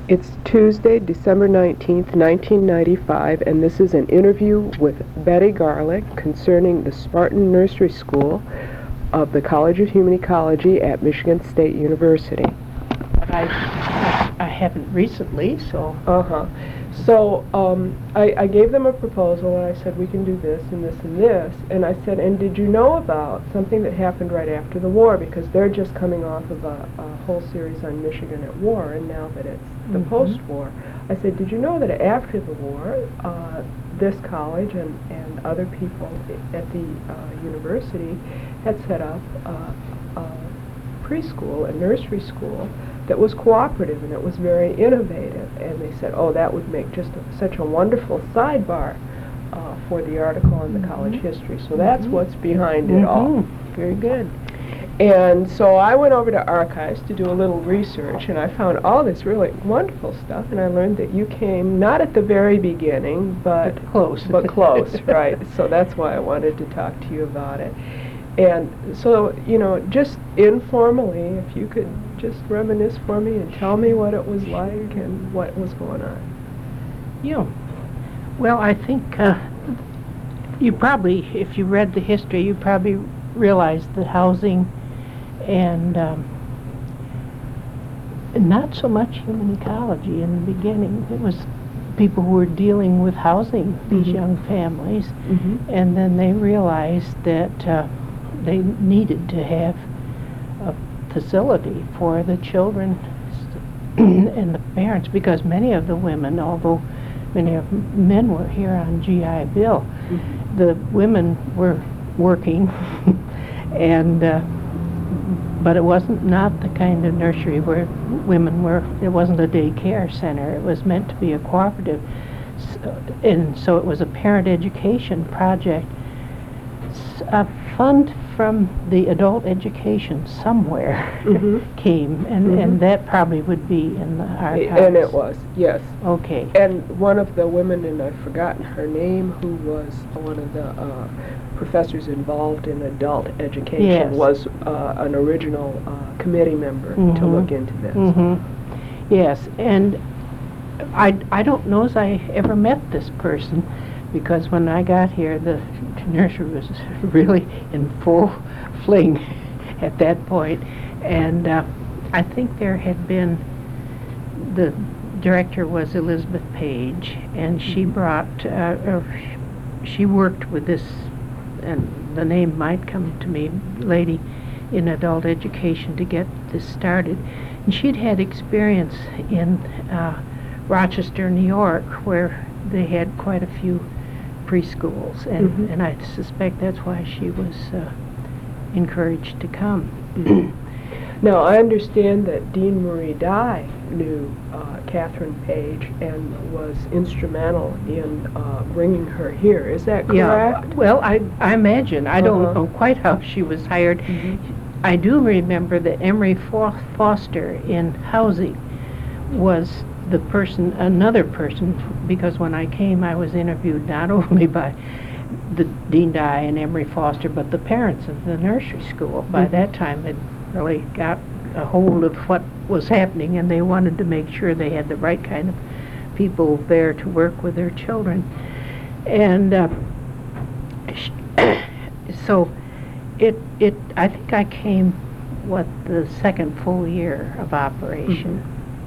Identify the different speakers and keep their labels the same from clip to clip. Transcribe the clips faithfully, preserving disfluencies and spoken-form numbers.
Speaker 1: It's Tuesday, December nineteenth, nineteen ninety-five, and this is an interview with Betty Garlick concerning the Spartan Nursery School of the College of Human Ecology at Michigan State University.
Speaker 2: I, I haven't recently, so...
Speaker 1: Uh-huh. So um, I, I gave them a proposal, and I said, we can do this and this and this. And I said, and did you know about something that happened right after the war? Because they're just coming off of a, a whole series on Michigan at war, and now that it's the
Speaker 2: Mhm.
Speaker 1: post-war. I said, did you know that after the war, uh, this college and, and other people at the uh, university had set up uh, a preschool, a nursery school, that was cooperative, and it was very innovative. And they said, oh, that would make just a, such a wonderful sidebar uh, for the article on the
Speaker 2: Mhm.
Speaker 1: college history. So that's
Speaker 2: Mhm.
Speaker 1: what's behind it all.
Speaker 2: Mhm. Very good.
Speaker 1: And so I went over to archives to do a little research, and I found all this really wonderful stuff, and I learned that you came not at the very beginning, but
Speaker 2: But close.
Speaker 1: but close, right? So that's why I wanted to talk to you about it. And so, you know, just informally, if you could just reminisce for me and tell me what it was like and what was going on.
Speaker 2: Yeah. Well, I think uh, you probably, if you read the history, you probably realized that housing and um, not so much human ecology in the beginning. It was people who were dealing with housing these
Speaker 1: Mhm.
Speaker 2: young families,
Speaker 1: Mm-hmm.
Speaker 2: and then they realized that uh, they needed to have a facility for the children and the parents, because many of the women, although many of the men were here on G I Bill,
Speaker 1: Mm-hmm.
Speaker 2: the women were working, and uh, but it wasn't not the kind of nursery where women were. It wasn't a daycare center. It was meant to be a cooperative, so, and so it was a parent education project. S- A fund from the adult education somewhere
Speaker 1: Mhm.
Speaker 2: came, and,
Speaker 1: Mhm.
Speaker 2: and that probably would be in the archives.
Speaker 1: And it was, yes.
Speaker 2: Okay.
Speaker 1: And one of the women, and I've forgotten her name, who was one of the uh, professors involved in adult education,
Speaker 2: Yes.
Speaker 1: was uh, an original uh, committee member to
Speaker 2: Mhm.
Speaker 1: look into this.
Speaker 2: hmm Yes, and I, I don't know as I ever met this person, because when I got here, the nursery was really in full fling at that point. And uh, I think there had been, the director was Elizabeth Page, and she
Speaker 1: Mhm.
Speaker 2: brought, uh, uh, she worked with this, and the name might come to me, lady in adult education to get this started. And she'd had experience in uh, Rochester, New York, where they had quite a few preschools, and,
Speaker 1: Mhm.
Speaker 2: and I suspect that's why she was uh, encouraged to come.
Speaker 1: Mhm. Now, I understand that Dean Marie Dye knew uh, Catherine Page and was instrumental in uh, bringing her here. Is that
Speaker 2: Yeah,
Speaker 1: correct?
Speaker 2: well, I, I imagine. I don't
Speaker 1: Uh-huh.
Speaker 2: know quite how she was hired.
Speaker 1: Mhm.
Speaker 2: I do remember that Emery Fo- Foster in housing was the person, another person, because when I came I was interviewed not only by the Dean Dye and Emery Foster, but the parents of the nursery school. By
Speaker 1: Mhm.
Speaker 2: that time had really got a hold of what was happening, and they wanted to make sure they had the right kind of people there to work with their children. And uh, sh- so it, it, I think I came, what, the second full year of operation.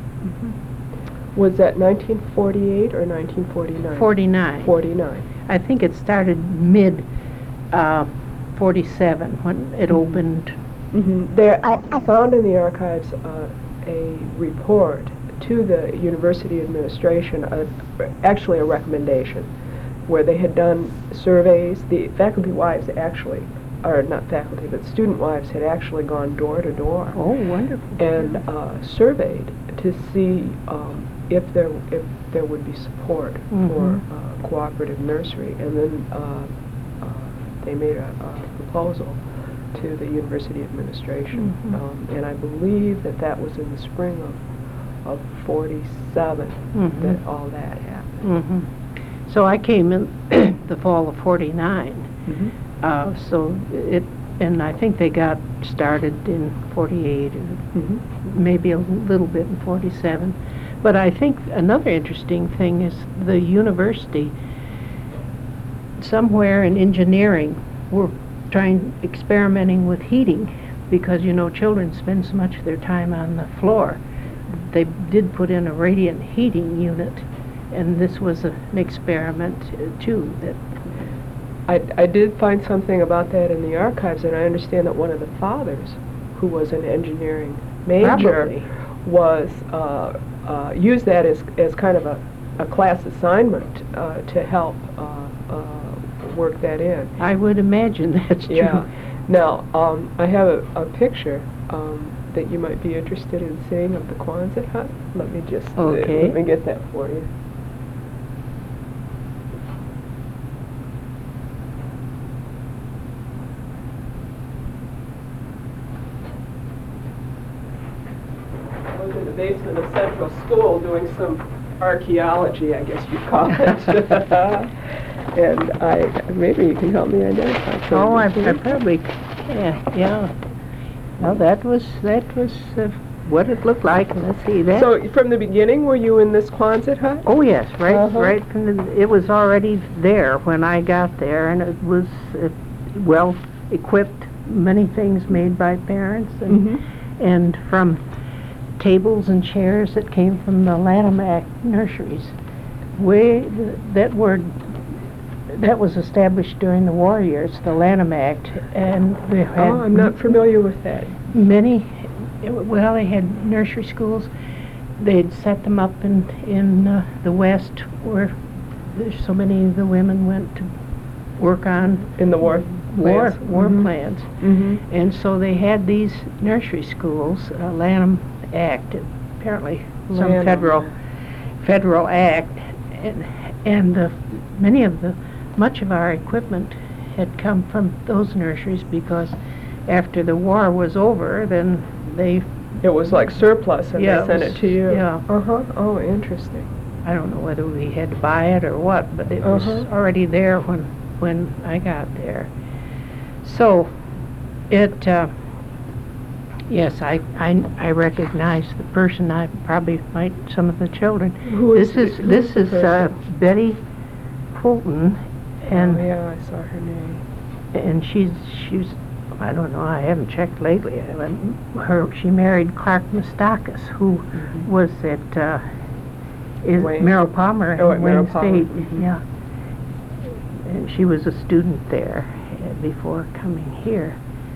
Speaker 1: Was that nineteen forty-eight or nineteen forty-nine?
Speaker 2: forty-nine.
Speaker 1: forty-nine.
Speaker 2: I think it started mid uh, forty-seven when it
Speaker 1: Mhm.
Speaker 2: opened.
Speaker 1: Mm-hmm. There, I, I found in the archives uh, a report to the university administration, uh, actually a recommendation, where they had done surveys. The faculty wives actually, or not faculty, but student wives had actually gone door to door
Speaker 2: Oh, wonderful.
Speaker 1: and uh, surveyed to see um, if there if there would be support
Speaker 2: Mhm.
Speaker 1: for uh, cooperative nursery, and then uh, uh, they made a, a proposal to the university administration,
Speaker 2: Mhm.
Speaker 1: um, and I believe that that was in the spring of of forty-seven
Speaker 2: Mhm.
Speaker 1: that all that happened.
Speaker 2: hmm So I came in the fall of forty-nine.
Speaker 1: Mm-hmm.
Speaker 2: Uh, so it, and I think they got started in forty-eight, or
Speaker 1: Mm-hmm.
Speaker 2: maybe a little bit in forty-seven. But I think another interesting thing is the university, somewhere in engineering, were trying, experimenting with heating, because, you know, children spend so much of their time on the floor. They did put in a radiant heating unit, and this was a, an experiment, uh, too, that
Speaker 1: I, I did find something about that in the archives, and I understand that one of the fathers, who was an engineering major,
Speaker 2: Probably.
Speaker 1: was, uh, uh, used that as, as kind of a, a class assignment uh, to help uh, uh, work that in.
Speaker 2: I would imagine that's true.
Speaker 1: Yeah. Now, um, I have a, a picture um, that you might be interested in seeing of the Quonset hut. Let me just, uh,
Speaker 2: Okay.
Speaker 1: let me get that for you. I was in the basement of Central School doing some archaeology, I guess you'd call it. And I, maybe you can help me identify some
Speaker 2: Oh, I,
Speaker 1: of these
Speaker 2: I
Speaker 1: things.
Speaker 2: probably, yeah, yeah. Well, that was, that was uh, what it looked like. Let's see that.
Speaker 1: So, from the beginning, were you in this Quonset hut?
Speaker 2: Oh, yes, right,
Speaker 1: Uh-huh.
Speaker 2: right from the, it was already there when I got there, and it was uh, well equipped, many things made by parents, and
Speaker 1: Mm-hmm.
Speaker 2: and from tables and chairs that came from the Lanham Act nurseries. Way th- that were that was established during the war years, the Lanham Act, and we had
Speaker 1: Oh, I'm not familiar with that.
Speaker 2: many, well, they had nursery schools. They'd set them up in, in uh, the West, where there's so many of the women went to work on
Speaker 1: In the war
Speaker 2: war,
Speaker 1: plans.
Speaker 2: war
Speaker 1: Mhm.
Speaker 2: plans.
Speaker 1: Mm-hmm.
Speaker 2: And so they had these nursery schools, uh, Lanham Act, apparently some
Speaker 1: Lanham
Speaker 2: federal,
Speaker 1: Act.
Speaker 2: federal act, and, and the, many of the, much of our equipment had come from those nurseries, because after the war was over, then they,
Speaker 1: It was like surplus, and
Speaker 2: Yeah,
Speaker 1: they
Speaker 2: it
Speaker 1: sent
Speaker 2: was-
Speaker 1: it to you.
Speaker 2: yeah.
Speaker 1: Uh-huh. Oh, interesting.
Speaker 2: I don't know whether we had to buy it or what, but it was
Speaker 1: Uh-huh.
Speaker 2: already there when, when I got there. So, it, uh, yes, I, I, I recognize the person. I probably might, some of the children.
Speaker 1: Who
Speaker 2: This
Speaker 1: the-
Speaker 2: is,
Speaker 1: who
Speaker 2: this
Speaker 1: the
Speaker 2: is uh,
Speaker 1: person?
Speaker 2: Betty Fulton, and
Speaker 1: Oh, yeah, I saw her name.
Speaker 2: and she's she's I don't know, I haven't checked lately. I went- Her she married Clark Mustakis, who
Speaker 1: Mhm.
Speaker 2: was at uh, is
Speaker 1: Wayne?
Speaker 2: Merrill Palmer
Speaker 1: Oh,
Speaker 2: in
Speaker 1: at Merrill
Speaker 2: Wayne
Speaker 1: Palmer.
Speaker 2: State.
Speaker 1: Mhm.
Speaker 2: Yeah, and she was a student there uh, before coming here.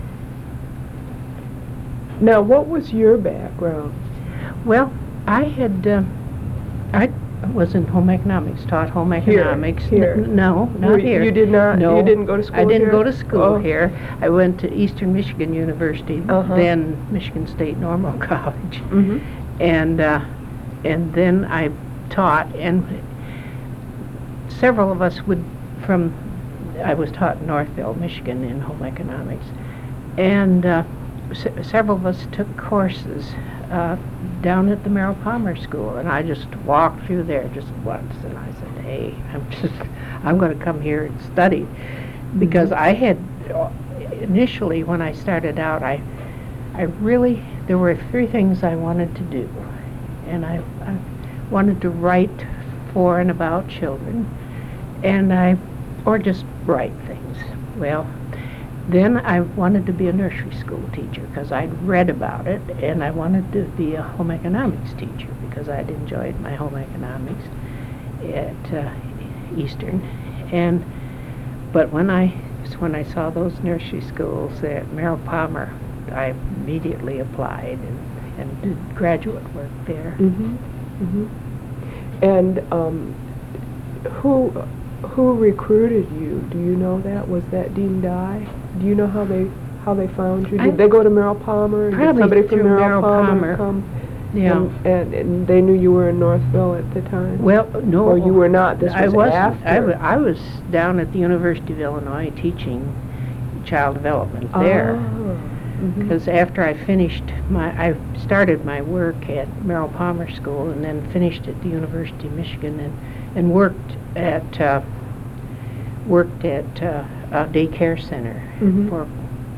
Speaker 1: Now, what was your background?
Speaker 2: Well, I had uh, I was in home economics, taught home
Speaker 1: Here,
Speaker 2: economics. N-
Speaker 1: here.
Speaker 2: no, not
Speaker 1: Were-
Speaker 2: here.
Speaker 1: You did not,
Speaker 2: No,
Speaker 1: you didn't go to school
Speaker 2: I didn't
Speaker 1: here?
Speaker 2: go to school
Speaker 1: Oh.
Speaker 2: here. I went to Eastern Michigan University,
Speaker 1: Uh-huh.
Speaker 2: then Michigan State Normal College,
Speaker 1: Mm-hmm.
Speaker 2: and uh, and then I taught. And several of us would from. I was taught in Northville, Michigan, in home economics, and uh, s- several of us took courses uh, down at the Merrill Palmer School, and I just walked through there just once, and I said, "Hey, I'm just, I'm going to come here and study," because I had uh, initially when I started out, I, I really there were three things I wanted to do, and I, I wanted to write for and about children, and I, or just write things. Well. Then I wanted to be a nursery school teacher because I'd read about it, and I wanted to be a home economics teacher because I'd enjoyed my home economics at uh, Eastern. And but when I when I saw those nursery schools at Merrill Palmer, I immediately applied and, and did graduate work there.
Speaker 1: Mm-hmm. Mm-hmm. And um, who who recruited you? Do you know that? Was that Dean Dye? Do you know how they how they found you? Did
Speaker 2: I-
Speaker 1: they go to Merrill Palmer? And did
Speaker 2: Probably
Speaker 1: somebody from
Speaker 2: through
Speaker 1: Merrill,
Speaker 2: Merrill
Speaker 1: Palmer,
Speaker 2: Palmer.
Speaker 1: come?
Speaker 2: Yeah.
Speaker 1: And, and, and they knew you were in Northville at the time?
Speaker 2: Well, no.
Speaker 1: Or you were not? This was
Speaker 2: I wasn't.
Speaker 1: after?
Speaker 2: I, wa- I was down at the University of Illinois teaching child development there.
Speaker 1: Mhm.
Speaker 2: Because after I finished my, I started my work at Merrill Palmer School and then finished at the University of Michigan and, and worked at, uh, worked at uh, a daycare center
Speaker 1: Mhm.
Speaker 2: for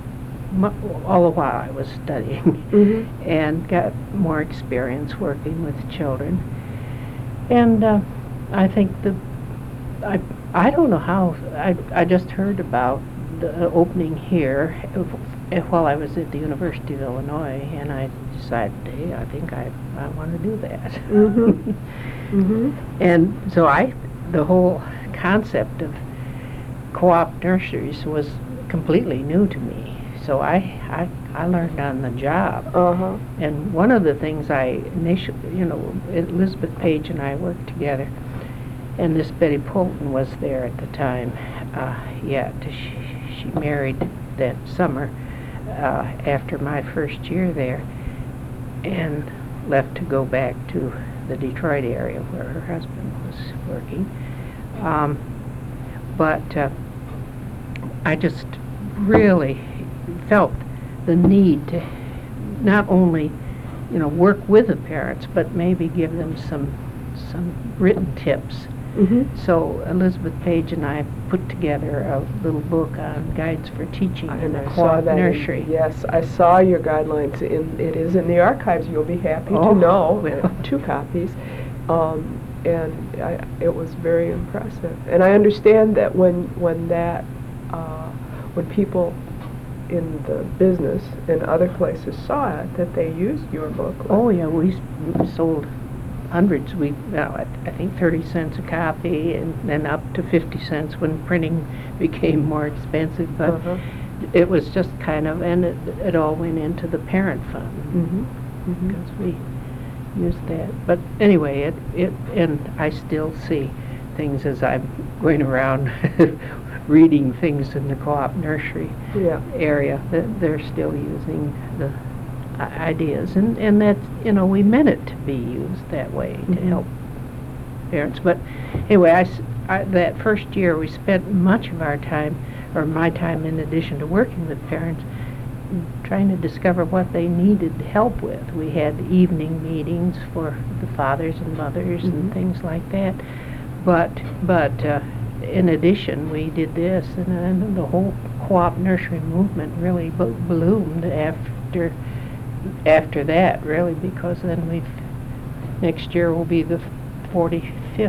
Speaker 2: mu- all the while I was studying,
Speaker 1: Mm-hmm.
Speaker 2: and got more experience working with children. And uh, I think the I I don't know how I I just heard about the opening here uh, while I was at the University of Illinois, and I decided, hey, I think I I want to do that.
Speaker 1: Mm-hmm. Mm-hmm.
Speaker 2: And so I the whole concept of co-op nurseries was completely new to me. So I, I, I learned on the job.
Speaker 1: Uh-huh.
Speaker 2: And one of the things I initially, you know, Elizabeth Page and I worked together, and this Betty Poulton was there at the time uh, yet. She, she married that summer uh, after my first year there, and left to go back to the Detroit area where her husband was working. Um, but uh, I just really felt the need to not only, you know, work with the parents, but maybe give them some some written tips.
Speaker 1: Mm-hmm.
Speaker 2: So Elizabeth Page and I put together a little book on guides for teaching in
Speaker 1: And
Speaker 2: the
Speaker 1: I saw
Speaker 2: co-op
Speaker 1: that. in-
Speaker 2: nursery.
Speaker 1: yes, I saw your guidelines. In, it is in the archives. You'll be happy
Speaker 2: Oh,
Speaker 1: to know.
Speaker 2: well.
Speaker 1: Two copies. Um, and I, it was very impressive. And I understand that when when that uh, when people in the business and other places saw it, that they used your book.
Speaker 2: Oh yeah, we, s- we sold hundreds. We well, I, I think thirty cents a copy, and then up to fifty cents when printing became more expensive. But
Speaker 1: Uh-huh.
Speaker 2: it was just kind of, and it, it all went into the parent fund
Speaker 1: Mm-hmm. Mm-hmm.
Speaker 2: because we used that. But anyway, it it and I still see things as I'm going around reading things in the co-op nursery
Speaker 1: Yeah.
Speaker 2: area that they're still using the i- ideas, and and that's, you know, we meant it to be used that way to
Speaker 1: Mhm.
Speaker 2: help parents. But anyway, I, s- I- that first year we spent much of our time, or my time in addition to working with parents, trying to discover what they needed help with. We had evening meetings for the fathers and mothers
Speaker 1: Mhm.
Speaker 2: and things like that. But but uh, in addition, we did this, and then the whole co-op nursery movement really bo- bloomed after after that, really, because then we next year will be the forty-fifth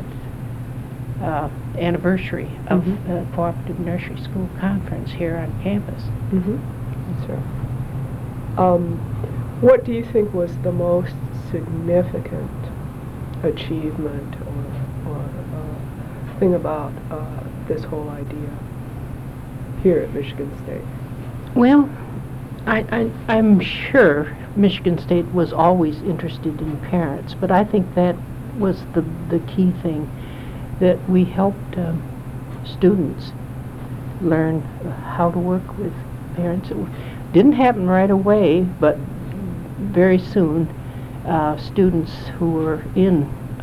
Speaker 2: uh, anniversary of
Speaker 1: Mhm.
Speaker 2: the Cooperative Nursery School Conference here on campus.
Speaker 1: Mm-hmm. That's right. Um, what do you think was the most significant achievement or, or uh, thing about uh, this whole idea here at Michigan State?
Speaker 2: Well, I, I, I'm sure Michigan State was always interested in parents, but I think that was the, the key thing, that we helped um, students learn how to work with parents. It didn't happen right away, but very soon, uh, students who were in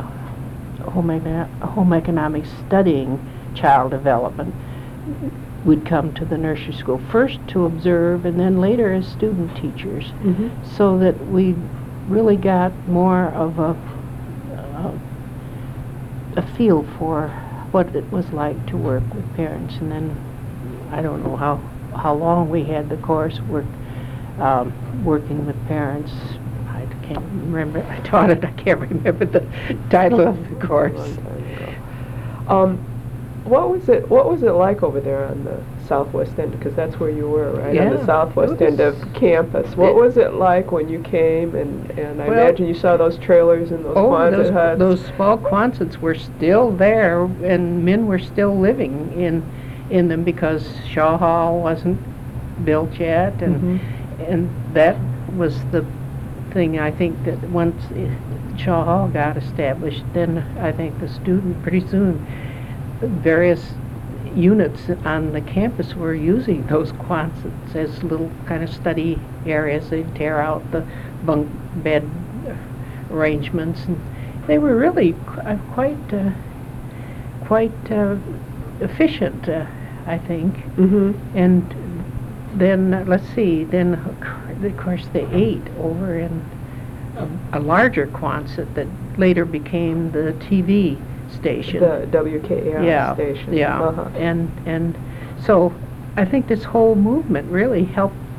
Speaker 2: home, econo- home economics studying child development would come to the nursery school, first to observe and then later as student teachers,
Speaker 1: Mm-hmm.
Speaker 2: so that we really got more of a, a, a feel for what it was like to work with parents. And then I don't know how, how long we had the course work, um, working with parents. I can't remember. I taught it. I can't remember the title of the course.
Speaker 1: Long time ago. Um, what was it? What was it like over there on the southwest end? Because that's where you were, right? On
Speaker 2: Yeah,
Speaker 1: the southwest
Speaker 2: it
Speaker 1: end
Speaker 2: was-
Speaker 1: of campus. What
Speaker 2: it-
Speaker 1: was it like when you came? And and I
Speaker 2: Well-
Speaker 1: imagine you saw those trailers and those
Speaker 2: Oh,
Speaker 1: Quonset
Speaker 2: those,
Speaker 1: huts.
Speaker 2: those small Quonsets were still there, and men were still living in in them because Shaw Hall wasn't built yet, and
Speaker 1: Mhm.
Speaker 2: and that was the thing. I think that once i- Shaw Hall got established, then I think the student pretty soon various units on the campus were using those Quonsets as little kind of study areas. They'd tear out the bunk bed arrangements, and they were really qu- uh, quite uh, quite uh, efficient, uh, I think.
Speaker 1: Mm-hmm.
Speaker 2: And then uh, let's see, then of cour- of course they ate over in a, a larger Quonset that later became the T V station.
Speaker 1: The W K A R
Speaker 2: yeah,
Speaker 1: station.
Speaker 2: yeah,
Speaker 1: Uh-huh.
Speaker 2: and and so I think this whole movement really helped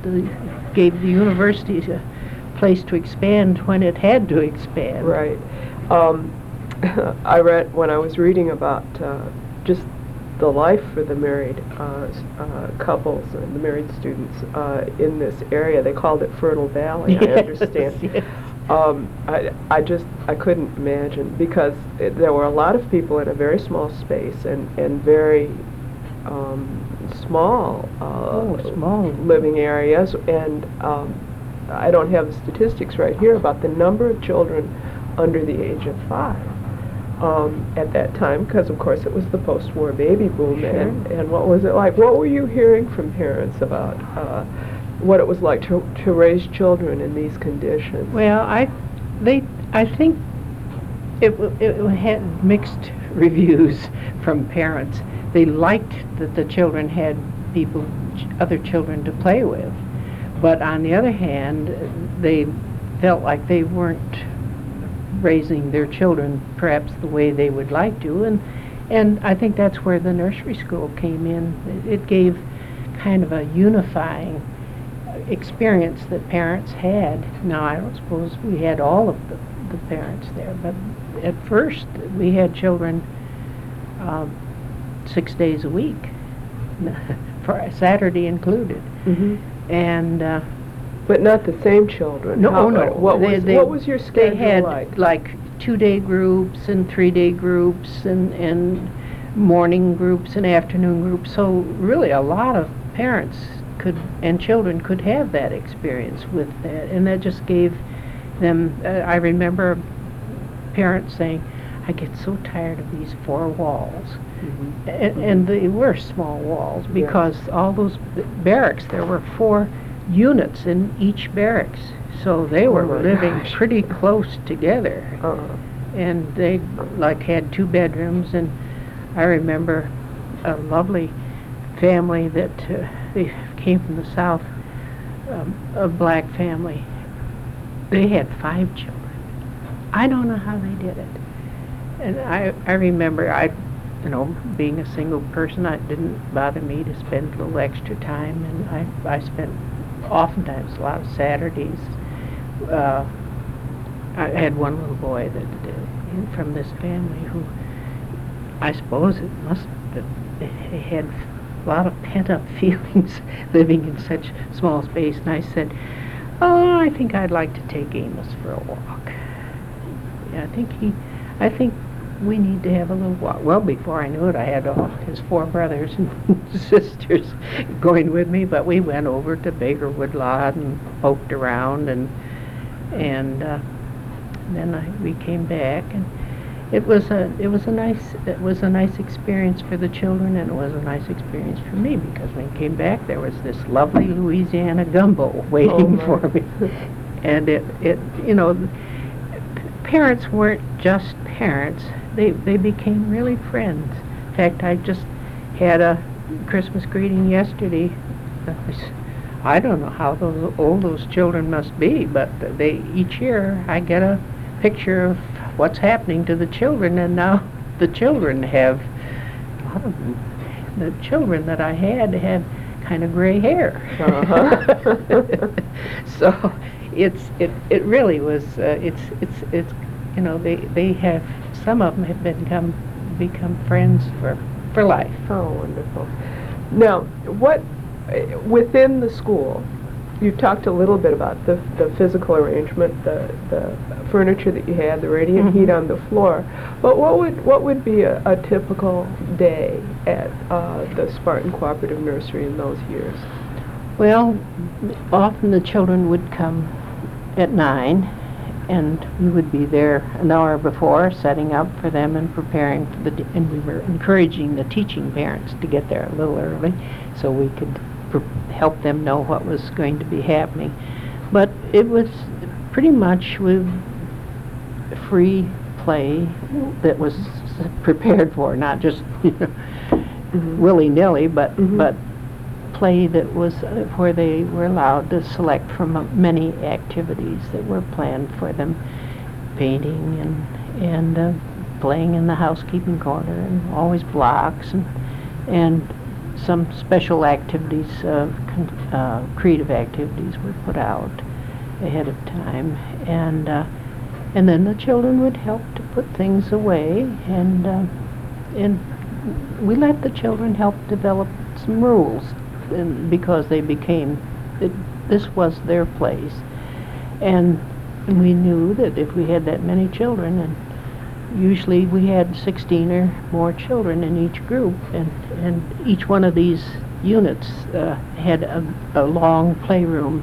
Speaker 2: the, gave the university a place to expand when it had to expand.
Speaker 1: Right. Um, I read, when I was reading about uh, just the life for the married uh, s- uh, couples and the married students uh, in this area, they called it Fertile Valley, I
Speaker 2: Yes,
Speaker 1: understand.
Speaker 2: yes.
Speaker 1: Um, I, I just, I couldn't imagine, because it, there were a lot of people in a very small space and, and very um, small, uh,
Speaker 2: Oh, small.
Speaker 1: living areas, and um, I don't have the statistics right here about the number of children under the age of five um, at that time, because of course it was the post-war baby boom.
Speaker 2: Sure.
Speaker 1: and, and what was it like? What were you hearing from parents about uh, what it was like to, to raise children in these conditions?
Speaker 2: Well, I, they, I think it, w- it w- had mixed reviews from parents. They liked that the children had people, ch- other children to play with. But on the other hand, they felt like they weren't raising their children perhaps the way they would like to. And, and I think that's where the nursery school came in. It, it gave kind of a unifying experience that parents had. Now, I don't suppose we had all of the, the parents there, but at first we had children um, six days a week, for Saturday included.
Speaker 1: hmm
Speaker 2: And uh,
Speaker 1: But not the same children.
Speaker 2: no,
Speaker 1: How-
Speaker 2: oh no,
Speaker 1: What
Speaker 2: they,
Speaker 1: was,
Speaker 2: they,
Speaker 1: what was your schedule
Speaker 2: they had
Speaker 1: like?
Speaker 2: like two-day groups and three-day groups and and morning groups and afternoon groups. So really, a lot of parents could and children could have that experience with that, and that just gave them. Uh, I remember parents saying, "I get so tired of these four walls."
Speaker 1: Mhm.
Speaker 2: And, and they were small walls, because all those b- barracks, there were four units in each barracks, so they
Speaker 1: Oh
Speaker 2: were
Speaker 1: my
Speaker 2: living
Speaker 1: gosh.
Speaker 2: pretty close together.
Speaker 1: Uh,
Speaker 2: And they like had two bedrooms, and I remember a lovely family that uh, they came from the south, um, a black family. They had five children. I don't know how they did it. And I, I remember, I, you know, being a single person, it didn't bother me to spend a little extra time, and I, I spent oftentimes a lot of Saturdays. Uh, I had one little boy that uh, from this family who, I suppose it must have, he had a lot of pent-up feelings living in such small space, and I said, "Oh, I think I'd like to take Amos for a walk." Yeah, I think he, I think we need to have a little walk. Well, before I knew it, I had all his four brothers and sisters going with me, but we went over to Bakerwood Lot and poked around, and and uh, then I, we came back, and it was a it was a nice it was a nice experience for the children, and it was a nice experience for me, because when I came back, there was this lovely Louisiana gumbo waiting
Speaker 1: my.
Speaker 2: for me, and it it you know. Parents weren't just parents. They they became really friends. In fact, I just had a Christmas greeting yesterday. I don't know how those old those children must be, but they each year I get a picture of what's happening to the children, and now the children have a lot of them. The children that I had had kind of gray hair.
Speaker 1: Uh-huh.
Speaker 2: So it's it it really was uh, it's it's it's you know they they have some of them have become become friends for for life.
Speaker 1: Oh, wonderful. Now, what, uh, within the school, you talked a little bit about the, the physical arrangement, the, the furniture that you had, the radiant
Speaker 2: Mhm.
Speaker 1: heat on the floor, but what would, what would be a, a typical day at uh, the Spartan Cooperative Nursery in those years?
Speaker 2: Well, often the children would come at nine, and we would be there an hour before, setting up for them and preparing for the, d- and we were encouraging the teaching parents to get there a little early, so we could pr- help them know what was going to be happening. But it was pretty much with free play that was s- prepared for, not just, you know,
Speaker 1: Mhm.
Speaker 2: willy-nilly, but
Speaker 1: Mhm.
Speaker 2: but play that was uh, where they were allowed to select from uh, many activities that were planned for them, painting and and uh, playing in the housekeeping corner, and always blocks, and and some special activities, uh, con- uh, creative activities were put out ahead of time, and uh, and then the children would help to put things away, and uh, and we let the children help develop some rules, and because they became, it, this was their place, and we knew that if we had that many children, and usually we had sixteen or more children in each group, and, and each one of these units uh, had a, a long playroom,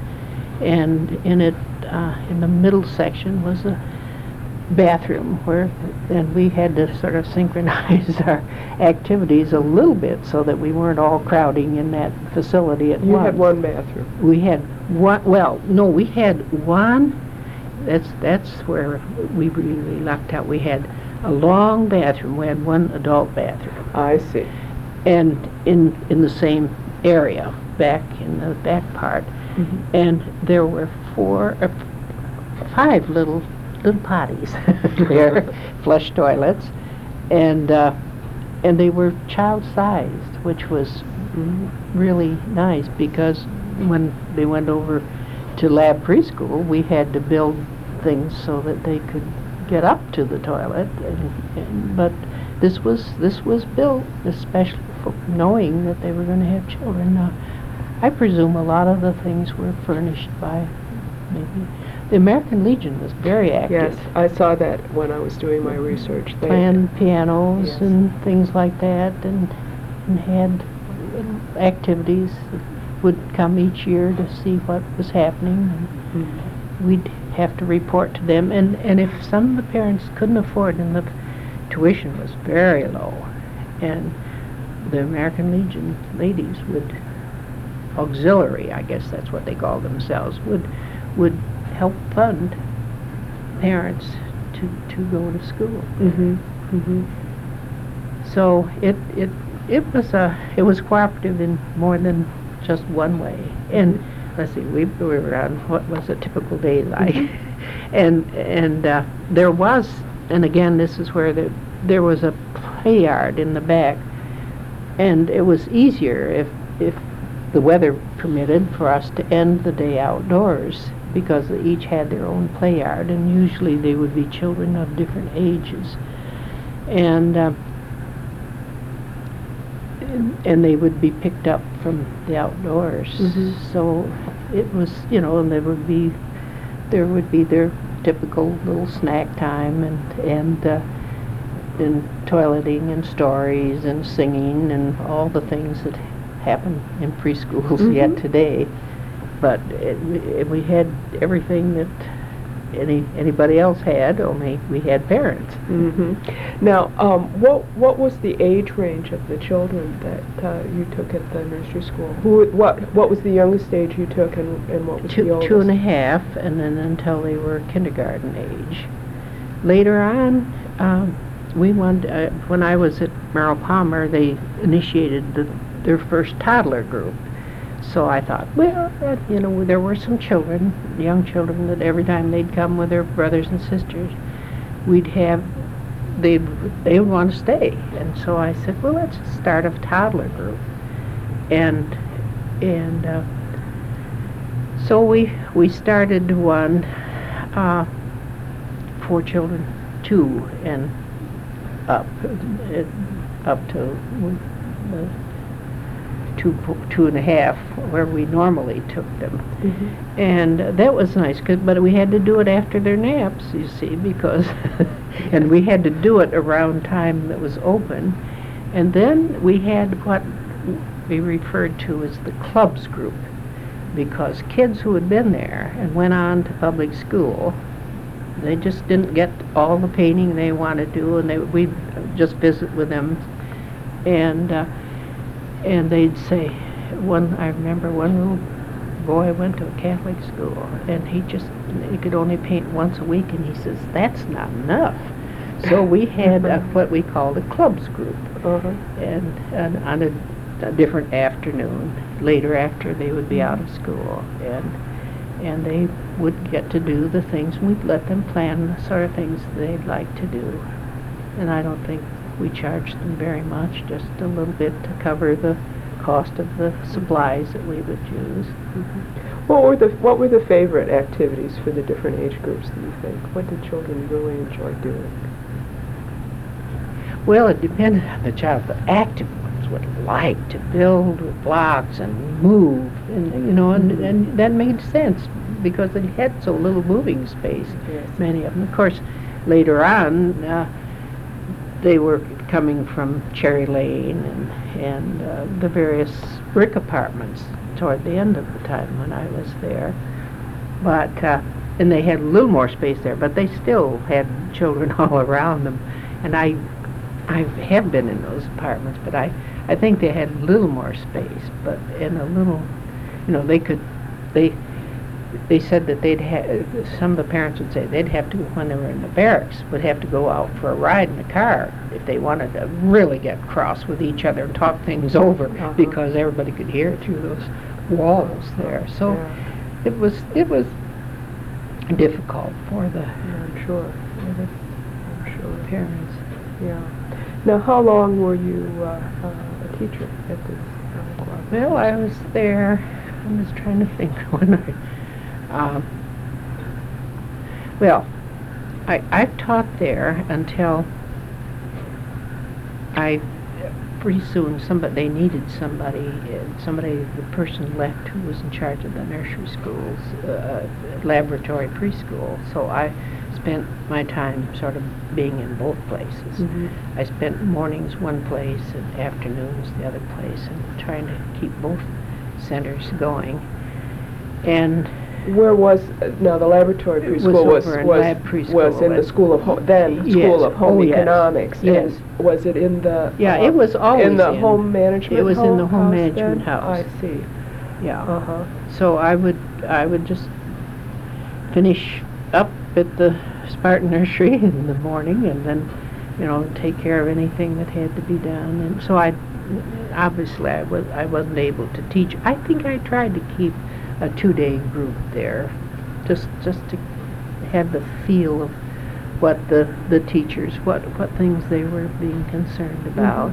Speaker 2: and in it, uh, in the middle section was a bathroom where, and we had to sort of synchronize our activities a little bit so that we weren't all crowding in that facility at
Speaker 1: You
Speaker 2: once.
Speaker 1: had one bathroom.
Speaker 2: We had one, well, no, we had one. That's that's where we really lucked out. We had a long bathroom. We had one adult bathroom,
Speaker 1: I see.
Speaker 2: and in in the same area, back in the back part,
Speaker 1: Mhm.
Speaker 2: and there were four, uh, five little little potties there, flush toilets, and uh, and they were child-sized, which was mm, really nice, because when they went over to lab preschool, we had to build things so that they could get up to the toilet, and, and, but this was this was built especially for knowing that they were going to have children. Now, I presume a lot of the things were furnished by maybe the American Legion was very active.
Speaker 1: Yes, I saw that when I was doing my research. They,
Speaker 2: Planned pianos
Speaker 1: Yes.
Speaker 2: and things like that, and, and had activities that would come each year to see what was happening. And
Speaker 1: Mhm.
Speaker 2: we'd have to report to them, and, and if some of the parents couldn't afford, and the tuition was very low, and the American Legion ladies would, auxiliary, I guess that's what they call themselves, would would help fund parents to, to go to school.
Speaker 1: Mhm. Mhm.
Speaker 2: So it it it was a it was cooperative in more than just one way. And let's see, we, we were on what was a typical day like, and and uh, there was, and again this is where the there was a play yard in the back, and it was easier if if the weather permitted for us to end the day outdoors, because they each had their own play yard, and usually they would be children of different ages, and. Uh, and they would be picked up from the outdoors.
Speaker 1: Mhm.
Speaker 2: So it was, you know, and there would be, there would be their typical little snack time, and and uh, and toileting and stories and singing and all the things that happen in preschools
Speaker 1: Mhm.
Speaker 2: yet today. But it, it, we had everything that any anybody else had, only we had parents.
Speaker 1: Mhm. Now, um, what what was the age range of the children that uh, you took at the nursery school? Who what what was the youngest age you took, and, and what was the
Speaker 2: Two,
Speaker 1: oldest?
Speaker 2: two and a half, and then until they were kindergarten age. Later on, um, we wanted, uh, when I was at Merrill Palmer, they initiated the, their first toddler group. So I thought, well, uh, you know, there were some children, young children, that every time they'd come with their brothers and sisters, we'd have, they'd, they would want to stay. And so I said, well, let's start a toddler group. And, and, uh, so we, we started one, uh, for children two and up, uh, up to uh, two, po- two and a half, where we normally took them.
Speaker 1: Mhm.
Speaker 2: And uh, that was nice, 'cause, but we had to do it after their naps, you see, because, and we had to do it around time that was open. And then we had what we referred to as the clubs group, because kids who had been there and went on to public school, they just didn't get all the painting they wanted to do, and they we'd just visit with them, and uh, and they'd say, one I remember one little boy went to a Catholic school, and he just he could only paint once a week, and he says that's not enough. So we had a, what we called a clubs group,
Speaker 1: Uh-huh.
Speaker 2: and, and on a, a different afternoon, later after they would be out of school, and and they would get to do the things, and we'd let them plan the sort of things they'd like to do. And I don't think we charged them very much, just a little bit to cover the cost of the supplies that we would use.
Speaker 1: What were the what were the favorite activities for the different age groups, do you think? What did children really enjoy doing?
Speaker 2: Well, it depended on the child. The active ones would like to build with blocks and move, and you know, and,
Speaker 1: Mhm.
Speaker 2: and that made sense because they had so little moving space.
Speaker 1: Yes.
Speaker 2: Many of them, of course, later on, uh, they were coming from Cherry Lane and and uh, the various brick apartments toward the end of the time when I was there. But uh, and they had a little more space there, but they still had children all around them, and I. I have been in those apartments, but I, I think they had a little more space, but in a little, you know, they could, they, they said that they'd have, some of the parents would say they'd have to, when they were in the barracks, would have to go out for a ride in the car if they wanted to really get cross with each other and talk things over,
Speaker 1: Uh-huh.
Speaker 2: because everybody could hear through those walls there. So
Speaker 1: Yeah.
Speaker 2: it was, it was difficult for the
Speaker 1: Yeah, I'm sure. I'm sure.
Speaker 2: parents.
Speaker 1: Yeah. Now, how long were you uh, uh, a teacher at this uh, club?
Speaker 2: Well, I was there, I'm just trying to think when I, um, well, I, I taught there until I, pretty soon, somebody, they needed somebody, uh, somebody, the person left who was in charge of the nursery schools, uh, laboratory preschool, so I spent my time sort of being in both places.
Speaker 1: Mhm.
Speaker 2: I spent mornings one place and afternoons the other place, and trying to keep both centers going. And
Speaker 1: Where was, uh, now the laboratory
Speaker 2: It was
Speaker 1: preschool was,
Speaker 2: over in
Speaker 1: was,
Speaker 2: lab preschool
Speaker 1: was in the
Speaker 2: and-
Speaker 1: School of, Ho- then
Speaker 2: Yes.
Speaker 1: School of Home
Speaker 2: Oh, yes.
Speaker 1: Economics.
Speaker 2: Yes.
Speaker 1: And was it in the?
Speaker 2: yeah,
Speaker 1: uh,
Speaker 2: it was always
Speaker 1: in the
Speaker 2: in,
Speaker 1: home management
Speaker 2: It was in the home
Speaker 1: house
Speaker 2: management
Speaker 1: then?
Speaker 2: house.
Speaker 1: I see.
Speaker 2: Yeah.
Speaker 1: Uh-huh.
Speaker 2: So I would I would just finish up at the Spartan Nursery in the morning, and then, you know, take care of anything that had to be done. And so I, obviously, I was I wasn't able to teach. I think I tried to keep a two-day group there, just just to have the feel of what the the teachers, what what things they were being concerned about.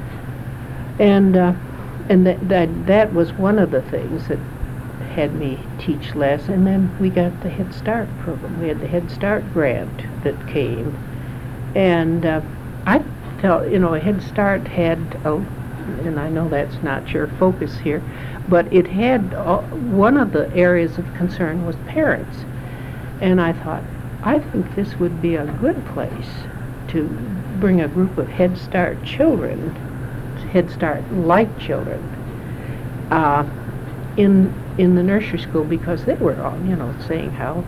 Speaker 2: And uh, and that that that was one of the things that had me teach less. And then we got the Head Start program. We had the Head Start grant that came, and uh, I felt, you know, Head Start had a, and I know that's not your focus here, but it had uh, one of the areas of concern was parents, and I thought, I think this would be a good place to bring a group of Head Start children, Head Start-like children, uh, in in the nursery school, because they were all, you know, saying how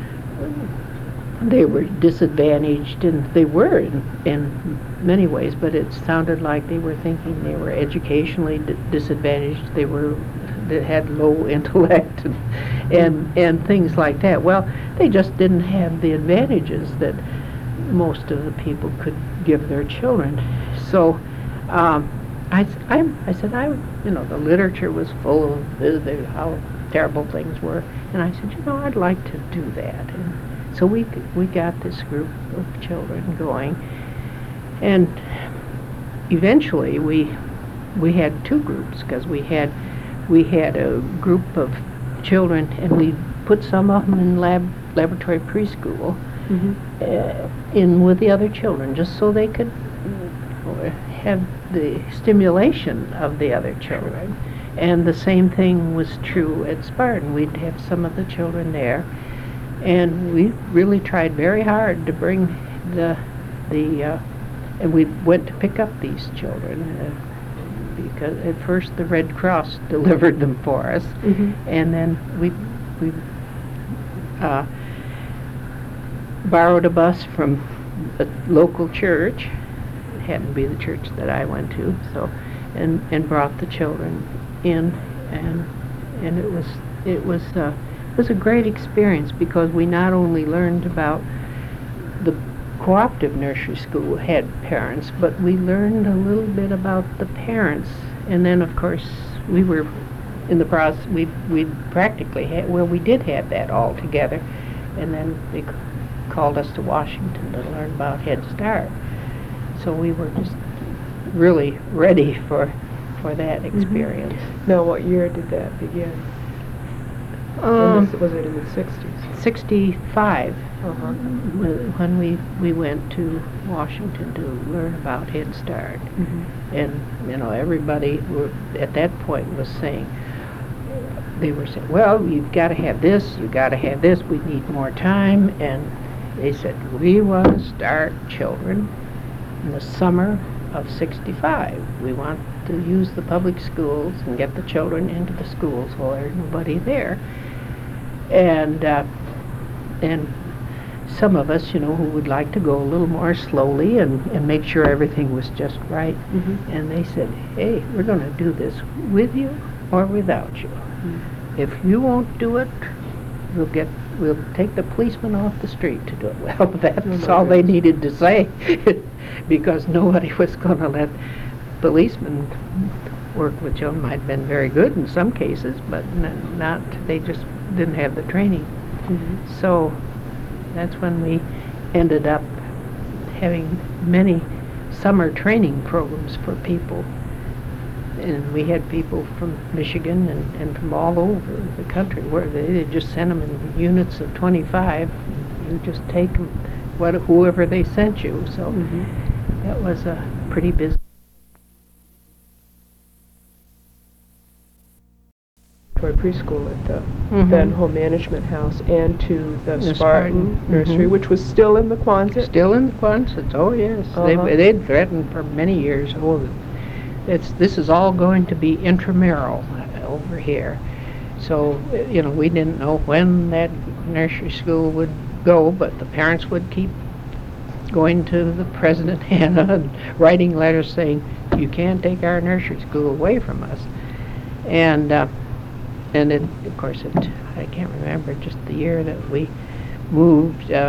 Speaker 2: they were disadvantaged, and they were in, in many ways, but it sounded like they were thinking they were educationally d- disadvantaged, they were, they had low intellect, and, and and things like that. Well, they just didn't have the advantages that most of the people could give their children. So um, I, s- I, I said, I, you know, the literature was full of the, the, how terrible things were, and I said, you know, I'd like to do that. And so we we got this group of children going, and eventually we we had two groups, because we had we had a group of children, and we put some of them in lab laboratory preschool,
Speaker 1: Mm-hmm.
Speaker 2: uh, in with the other children, just so they could uh, have the stimulation of the other children. And the same thing was true at Spartan. We'd have some of the children there, and we really tried very hard to bring the the uh, and we went to pick up these children, uh, because at first the Red Cross delivered them for us,
Speaker 1: Mm-hmm.
Speaker 2: and then we we uh, borrowed a bus from a local church. It happened to be the church that I went to, so and and brought the children in, and and it was it was uh, it was a great experience, because we not only learned about the cooperative nursery school had parents, but we learned a little bit about the parents. And then of course we were in the process, we we practically had, well, we did have that all together, and then they c- called us to Washington to learn about Head Start. So we were just really ready for for that experience.
Speaker 1: Now, what year did that begin?
Speaker 2: Um,
Speaker 1: In the, was it in the sixties?
Speaker 2: sixty-five,
Speaker 1: Uh-huh.
Speaker 2: wh- when we, we went to Washington to learn about Head Start.
Speaker 1: Mm-hmm.
Speaker 2: And, you know, everybody were, at that point was saying, they were saying, well, you've got to have this, you've got to have this, we need more time. And they said, we want to start children in the summer of sixty-five. We want to use the public schools and get the children into the schools while there's nobody there. And, uh, and some of us, you know, who would like to go a little more slowly and, and make sure everything was just right.
Speaker 1: Mm-hmm.
Speaker 2: And they said, hey, we're going to do this with you or without you.
Speaker 1: Mm-hmm.
Speaker 2: If you won't do it, we'll get, we'll take the policeman off the street to do it. Well, that's
Speaker 1: Oh, my
Speaker 2: all they
Speaker 1: goodness.
Speaker 2: needed to say, because nobody was going to let policemen work with children. Might have been very good in some cases, but n- not, they just didn't have the training.
Speaker 1: Mm-hmm.
Speaker 2: So that's when we ended up having many summer training programs for people. And we had people from Michigan and, and from all over the country where they, they just sent them in units of twenty-five. You just take them, what, whoever they sent you. So
Speaker 1: Mm-hmm.
Speaker 2: that was a pretty busy.
Speaker 1: For preschool at the
Speaker 2: Mhm.
Speaker 1: then home management house, and to the,
Speaker 2: The
Speaker 1: Spartan,
Speaker 2: Spartan,
Speaker 1: nursery,
Speaker 2: mhm.
Speaker 1: which was still in the Quonset.
Speaker 2: Still in the Quonset, oh yes.
Speaker 1: Uh-huh.
Speaker 2: They, they'd threatened for many years, oh, it's, this is all going to be intramural uh, over here. So, uh, you know, we didn't know when that nursery school would go, but the parents would keep going to the President Hannah and writing letters saying, you can't take our nursery school away from us. And, uh, and it, of course, it, I can't remember just the year that we moved, uh,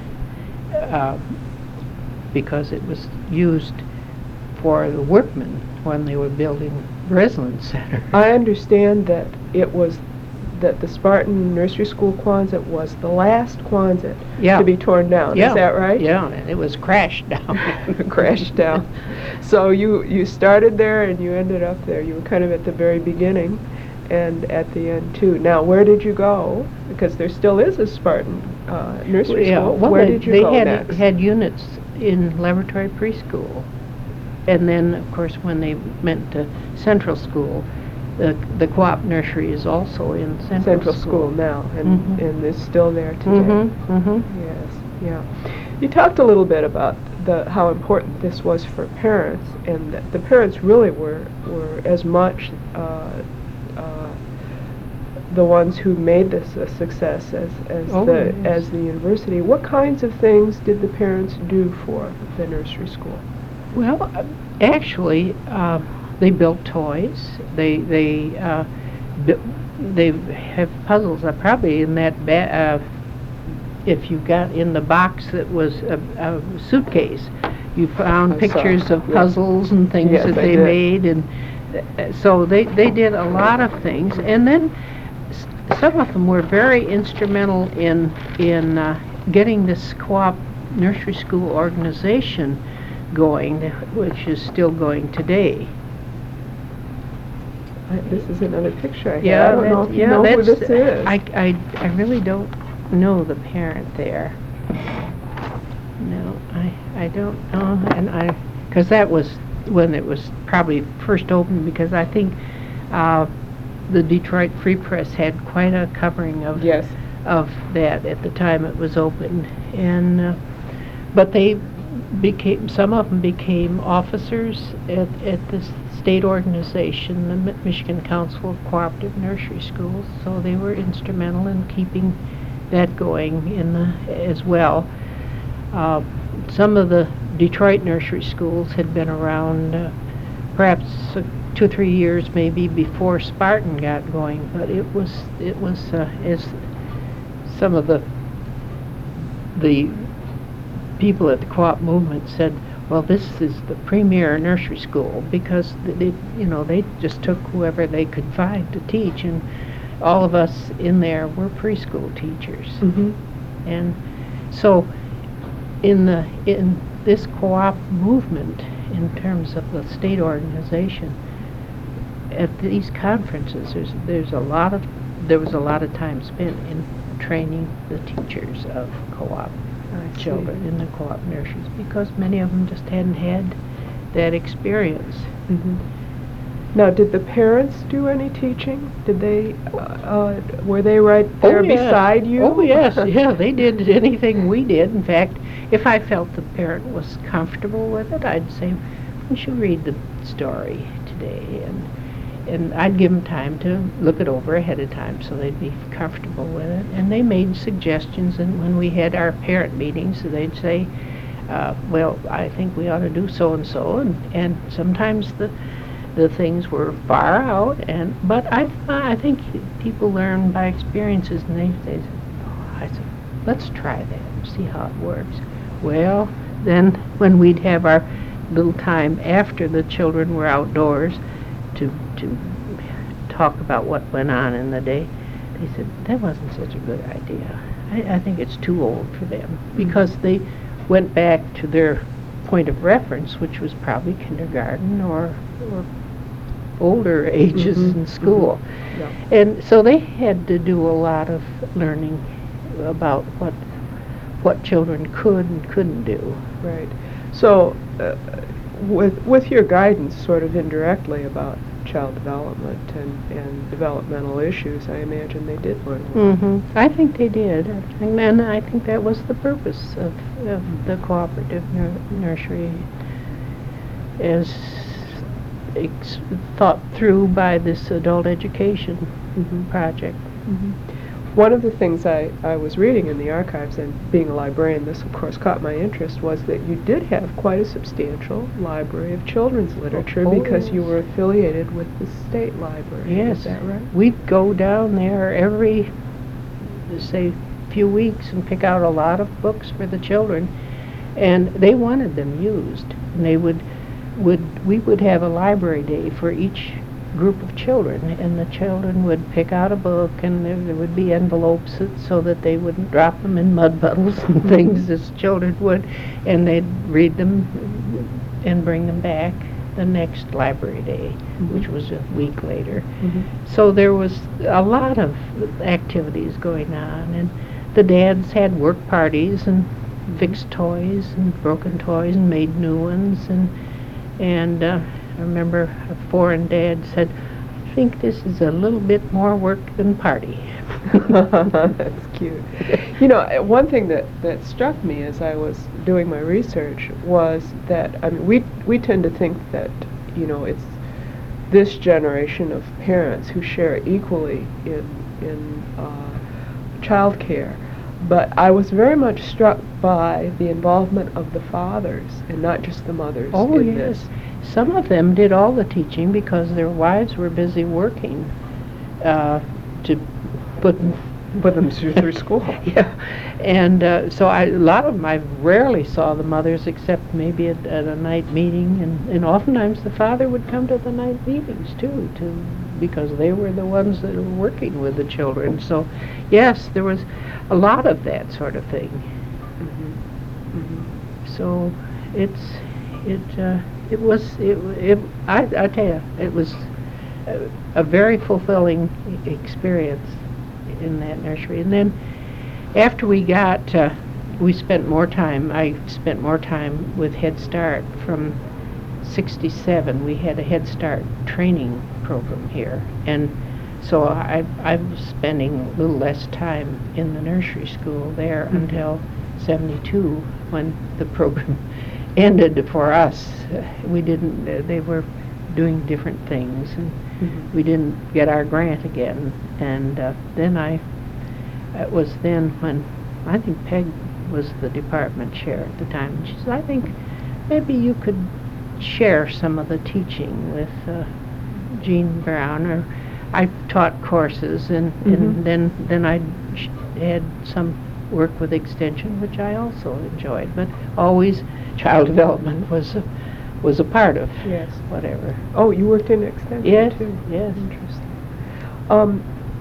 Speaker 2: uh, because it was used for the workmen when they were building Breslin Center.
Speaker 1: I understand that it was that the Spartan Nursery School Quonset was the last Quonset
Speaker 2: Yeah.
Speaker 1: to be torn down.
Speaker 2: Yeah.
Speaker 1: Is that right?
Speaker 2: Yeah, and it was crashed down.
Speaker 1: Crashed down. So you you started there and you ended up there. You were kind of at the very beginning and at the end too. Now, where did you go? Because there still is a Spartan uh, nursery
Speaker 2: Yeah,
Speaker 1: school.
Speaker 2: well,
Speaker 1: Where
Speaker 2: they,
Speaker 1: did you
Speaker 2: they
Speaker 1: go
Speaker 2: had,
Speaker 1: next?
Speaker 2: had units in laboratory preschool. And then, of course, when they went to Central School, the, the co-op nursery is also in Central,
Speaker 1: Central School now, and
Speaker 2: Mhm.
Speaker 1: and is still there today.
Speaker 2: Mm-hmm, mm-hmm.
Speaker 1: Yes, yeah. You talked a little bit about the how important this was for parents, and that the parents really were were as much uh, uh, the ones who made this a success as as
Speaker 2: Oh,
Speaker 1: the
Speaker 2: yes.
Speaker 1: as the university. What kinds of things did the parents do for the nursery school?
Speaker 2: Well, uh, actually, uh, they built toys. They they uh, bu- they have puzzles. Uh, probably in that ba- uh, if you got in the box that was a, a suitcase, you found
Speaker 1: I saw,
Speaker 2: pictures of
Speaker 1: yes.
Speaker 2: puzzles and things
Speaker 1: Yes,
Speaker 2: that
Speaker 1: I
Speaker 2: they
Speaker 1: did.
Speaker 2: made, and uh, so they they did a lot of things. And then s- some of them were very instrumental in in uh, getting this co-op nursery school organization going, which is still going today.
Speaker 1: I, this is another picture I have.
Speaker 2: Yeah,
Speaker 1: I don't know
Speaker 2: that-
Speaker 1: if you
Speaker 2: yeah,
Speaker 1: know who
Speaker 2: that's-
Speaker 1: this is.
Speaker 2: I, I, I really don't know the parent there. No, I, I don't know, and I, because that was when it was probably first opened, because I think uh, the Detroit Free Press had quite a covering of
Speaker 1: Yes.
Speaker 2: of that at the time it was opened, and uh, but they became, some of them became officers at, at the state organization, the Mi- Michigan Council of Cooperative Nursery Schools, so they were instrumental in keeping that going in the, as well. Uh, some of the Detroit nursery schools had been around uh, perhaps uh, two or three years maybe before Spartan got going, but it was, it was uh, as some of the the people at the co-op movement said, well, this is the premier nursery school, because they, you know, they just took whoever they could find to teach, and all of us in there were preschool teachers.
Speaker 1: Mm-hmm.
Speaker 2: And so in the in this co-op movement in terms of the state organization, at these conferences, there's, there's a lot of, there was a lot of time spent in training the teachers of co-op
Speaker 1: I see.
Speaker 2: children in the co-op nurseries, because many of them just hadn't had that experience.
Speaker 1: Mhm. Now, did the parents do any teaching? Did they, uh, uh, were they right there
Speaker 2: Oh, yeah.
Speaker 1: beside you?
Speaker 2: Oh, yes, yeah, they did anything we did. In fact, if I felt the parent was comfortable with it, I'd say, why don't you read the story today? And and I'd give them time to look it over ahead of time so they'd be comfortable with it. And they made suggestions, and when we had our parent meetings, they'd say, uh, well, I think we ought to do so-and-so, and, and sometimes the the things were far out, and but I I think people learn by experiences, and they they said, oh, I said, let's try that and see how it works. Well, then when we'd have our little time after the children were outdoors to to talk about what went on in the day, they said that wasn't such a good idea. I, I think it's too old for them, because they went back to their point of reference, which was probably kindergarten or or older ages
Speaker 1: Mhm,
Speaker 2: in school.
Speaker 1: mhm, yeah.
Speaker 2: And so they had to do a lot of learning about what what children could and couldn't do.
Speaker 1: Right. So, uh, with with your guidance, sort of indirectly about child development and, and developmental issues, I imagine they did learn a lot.
Speaker 2: hmm I think they did, and then I think that was the purpose of, of the cooperative nur- nursery, as ex- thought through by this adult education
Speaker 1: Mhm.
Speaker 2: project.
Speaker 1: Mhm. One of the things I, I was reading in the archives, and being a librarian, this of course caught my interest, was that you did have quite a substantial library of children's literature
Speaker 2: Oh,
Speaker 1: because you
Speaker 2: yes.
Speaker 1: were affiliated with the state library.
Speaker 2: Yes.
Speaker 1: Is that right?
Speaker 2: We'd go down there every, say, few weeks and pick out a lot of books for the children, and they wanted them used. And they would, would we would have a library day for each group of children, and the children would pick out a book, and there, there would be envelopes so- so that they wouldn't drop them in mud puddles and things as children would, and they'd read them and bring them back the next library day,
Speaker 1: Mhm.
Speaker 2: which was a week later.
Speaker 1: Mhm.
Speaker 2: So there was a lot of activities going on, and the dads had work parties and fixed toys and broken toys and made new ones, and and uh, I remember a foreign dad said, I think this is a little bit more work than party.
Speaker 1: That's cute. You know, uh, one thing that, that struck me as I was doing my research was that, I mean, we, we tend to think that, you know, it's this generation of parents who share equally in, in uh, child care. But I was very much struck by the involvement of the fathers and not just the mothers
Speaker 2: Oh,
Speaker 1: in
Speaker 2: yes.
Speaker 1: this.
Speaker 2: Some of them did all the teaching because their wives were busy working uh, to put
Speaker 1: Put them through, through school.
Speaker 2: Yeah, and uh, so I, a lot of them, I rarely saw the mothers except maybe at, at a night meeting, and, and oftentimes the father would come to the night meetings too, to because they were the ones that were working with the children. So, yes, there was a lot of that sort of thing.
Speaker 1: Mhm. Mhm.
Speaker 2: So it's it uh, it was it, it I I tell you, it was a, a very fulfilling e- experience in that nursery. And then after we got uh, we spent more time I spent more time with Head Start. From sixty-seven we had a Head Start training program here, and so I I was spending a little less time in the nursery school there
Speaker 1: Mhm.
Speaker 2: until seventy-two, when the program ended for us. Uh, we didn't uh, they were doing different things, and
Speaker 1: Mhm.
Speaker 2: we didn't get our grant again. And uh, then I it was then when I think Peg was the department chair at the time, and she said, I think maybe you could share some of the teaching with uh, Jean Brown. Or I taught courses, and,
Speaker 1: Mhm.
Speaker 2: and then then I sh- had some work with extension, which I also enjoyed. But always child development was a, was a part of
Speaker 1: Yes.
Speaker 2: whatever.
Speaker 1: Oh, you worked in extension
Speaker 2: Yes,
Speaker 1: too?
Speaker 2: yes.
Speaker 1: Interesting. Um,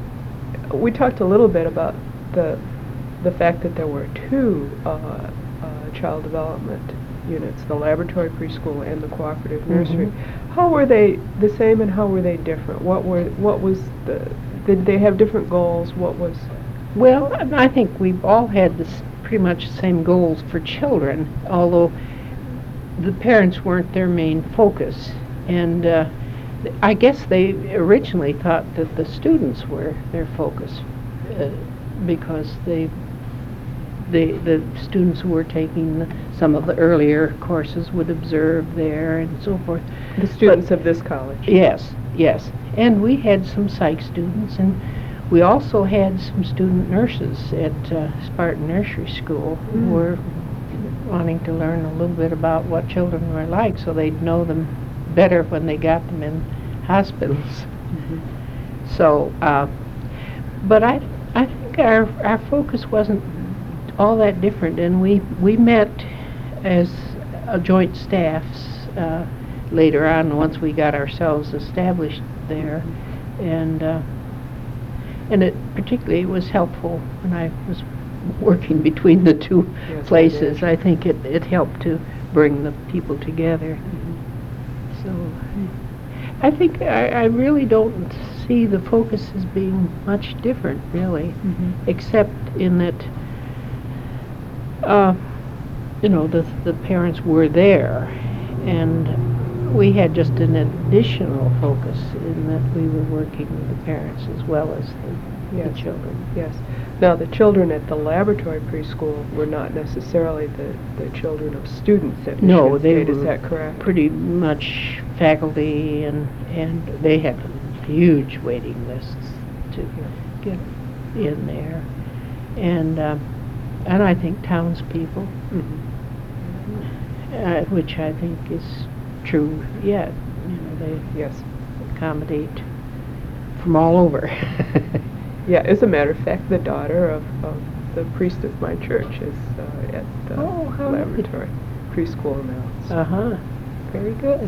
Speaker 1: we talked a little bit about the the fact that there were two uh, uh, child development units, the laboratory preschool and the cooperative
Speaker 2: Mhm.
Speaker 1: nursery. How were they the same and how were they different? What were, what was the, did they have different goals? What was,
Speaker 2: Well, I think we've all had this, pretty much the same goals for children, although the parents weren't their main focus. And uh, I guess they originally thought that the students were their focus, uh, because they, they, the students who were taking the, some of the earlier courses would observe there and so forth.
Speaker 1: the students of this college?
Speaker 2: Yes, yes. And we had some psych students, and we also had some student nurses at uh, Spartan Nursery School who
Speaker 1: Mm.
Speaker 2: were wanting to learn a little bit about what children were like so they'd know them better when they got them in hospitals.
Speaker 1: Mhm.
Speaker 2: So, uh, but I, I think our, our focus wasn't all that different, and we, we met as a joint staffs uh, later on once we got ourselves established there, and uh, and it particularly was helpful when I was working between the two
Speaker 1: Yes, I
Speaker 2: places.
Speaker 1: imagine.
Speaker 2: I think it, it helped to bring the people together.
Speaker 1: Mhm.
Speaker 2: So I think I, I really don't see the focus as being much different, really,
Speaker 1: Mhm.
Speaker 2: except in that, uh, you know, the, the parents were there, and we had just an additional focus in that we were working with the parents as well as the,
Speaker 1: Yes.
Speaker 2: the children.
Speaker 1: Yes. Now, the children at the laboratory preschool were not necessarily the, the children of students at
Speaker 2: No,
Speaker 1: Michigan
Speaker 2: they
Speaker 1: State, is
Speaker 2: were
Speaker 1: that correct?
Speaker 2: pretty much faculty, and, and they had huge waiting lists to get in there. And, um, and I think townspeople,
Speaker 1: Mhm.
Speaker 2: uh, which I think is true yet. You know, they
Speaker 1: Yes.
Speaker 2: accommodate from all over.
Speaker 1: Yeah, as a matter of fact, the daughter of, of the priest of my church is uh, at the
Speaker 2: Oh, how neat.
Speaker 1: laboratory preschool now. So,
Speaker 2: Uh-huh. Very good.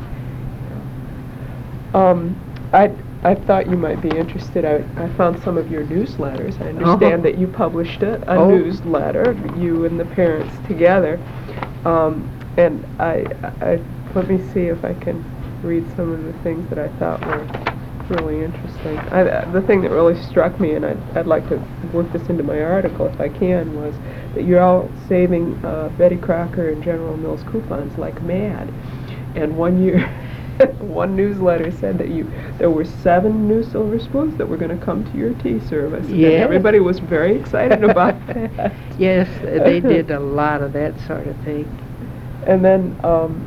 Speaker 1: Um, I, I thought you might be interested. I, I found some of your newsletters. I understand
Speaker 2: Uh-huh.
Speaker 1: that you published a, a
Speaker 2: Oh.
Speaker 1: newsletter, you and the parents together. Um, and I, I, let me see if I can read some of the things that I thought were really interesting. I, the thing that really struck me, and I'd, I'd like to work this into my article if I can, was that you're all saving uh, Betty Crocker and General Mills coupons like mad. And one year, one newsletter said that you there were seven new silver spoons that were going to come to your tea service. And
Speaker 2: Yes.
Speaker 1: everybody was very excited about that.
Speaker 2: Yes, they did a lot of that sort of thing.
Speaker 1: And then um,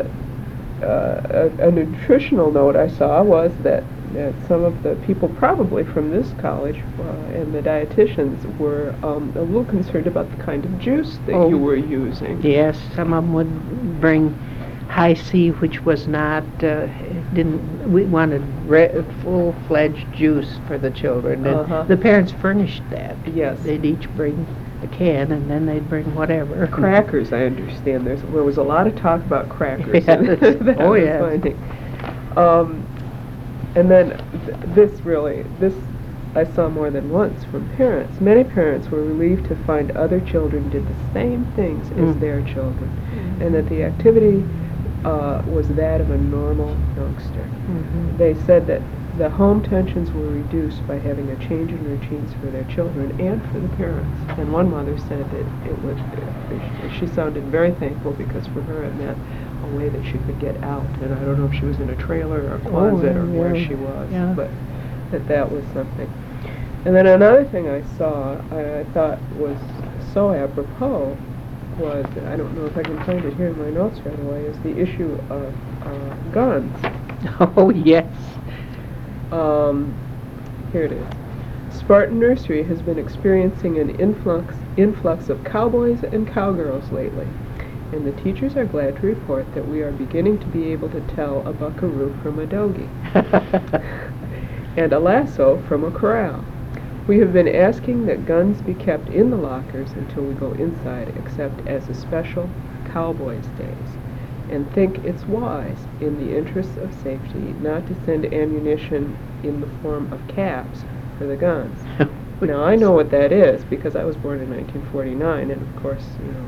Speaker 1: uh, a, a nutritional note I saw was that, that some of the people probably from this college uh, and the dietitians were um, a little concerned about the kind of juice that
Speaker 2: Oh.
Speaker 1: you were using.
Speaker 2: Yes, some of them would bring high C, which was not, uh, didn't, we wanted re- full-fledged juice for the children. And
Speaker 1: Uh-huh.
Speaker 2: the parents furnished that.
Speaker 1: Yes.
Speaker 2: They'd each bring a can, and then they'd bring whatever.
Speaker 1: Crackers, I understand. There's, there was a lot of talk about crackers.
Speaker 2: Yes.
Speaker 1: that I
Speaker 2: Oh,
Speaker 1: was
Speaker 2: yes.
Speaker 1: finding. Um, and then th- this really, this I saw more than once from parents. Many parents were relieved to find other children did the same things as
Speaker 2: Mm.
Speaker 1: their children, and that the activity uh, was that of a normal youngster.
Speaker 2: Mhm.
Speaker 1: They said that the home tensions were reduced by having a change in routines for their children and for the parents. And one mother said that it was, she sounded very thankful because for her it meant a way that she could get out. And I don't know if she was in a trailer or a closet or where
Speaker 2: yeah,
Speaker 1: she was,
Speaker 2: yeah.
Speaker 1: but that that was something. And then another thing I saw, I, I thought was so apropos, was, I don't know if I can find it here in my notes right away, is the issue of uh, guns.
Speaker 2: Oh, yes.
Speaker 1: Um, here it is. Spartan Nursery has been experiencing an influx influx of cowboys and cowgirls lately, and the teachers are glad to report that we are beginning to be able to tell a buckaroo from a dogie, and a lasso from a corral. We have been asking that guns be kept in the lockers until we go inside, except as a special Cowboys Days, and think it's wise, in the interests of safety, not to send ammunition in the form of caps for the guns. Now, I know what that is because I was born in nineteen forty-nine, and of course, you know,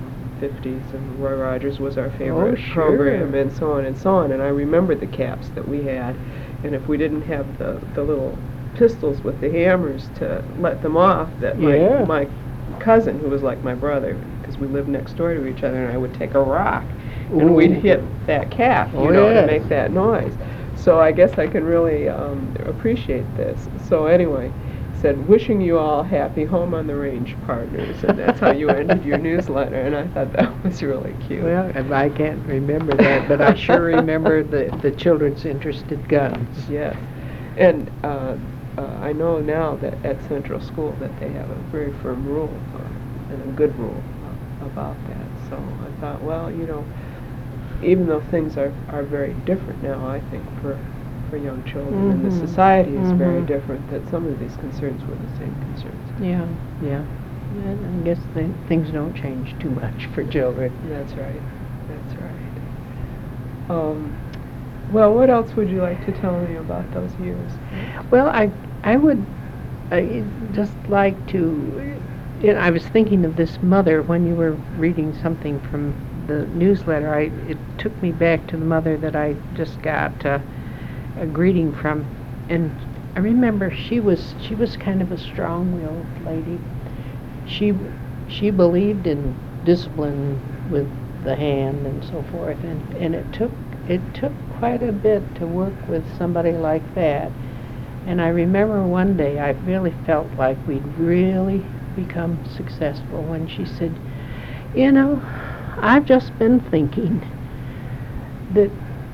Speaker 1: fifties, and Roy Rogers was our favorite
Speaker 2: Oh, sure.
Speaker 1: program, and so on and so on. And I remembered the caps that we had, and if we didn't have the, the little pistols with the hammers to let them off, that my,
Speaker 2: Yeah.
Speaker 1: my cousin, who was like my brother, because we lived next door to each other, and I would take a rock, and we'd
Speaker 2: Ooh.
Speaker 1: hit that cap, you
Speaker 2: Oh,
Speaker 1: know,
Speaker 2: yes.
Speaker 1: to make that noise. So I guess I can really um, appreciate this. So anyway, said, wishing you all happy home on the range, partners, and that's how you ended your newsletter, and I thought that was really cute.
Speaker 2: Well, and I can't remember that, but I sure remember the, the children's interested guns.
Speaker 1: Yes, and uh, uh, I know now that at Central School that they have a very firm rule, uh, and a good rule uh, about that. So I thought, well, you know, even though things are, are very different now, I think for for young children, and the
Speaker 2: Mhm.
Speaker 1: society is very
Speaker 2: Mhm.
Speaker 1: different, that some of these concerns were the same concerns.
Speaker 2: Yeah, yeah. And I guess the, things don't change too much for children.
Speaker 1: That's right. That's right. Um, well, what else would you like to tell me about those years?
Speaker 2: Well, I I would uh, just like to. You know, I was thinking of this mother when you were reading something from the newsletter. I it took me back to the mother that I just got uh, a greeting from, and I remember she was she was kind of a strong-willed lady. She she believed in discipline with the hand and so forth, and and it took it took quite a bit to work with somebody like that. And I remember one day I really felt like we'd really become successful when she said, you know, I've just been thinking that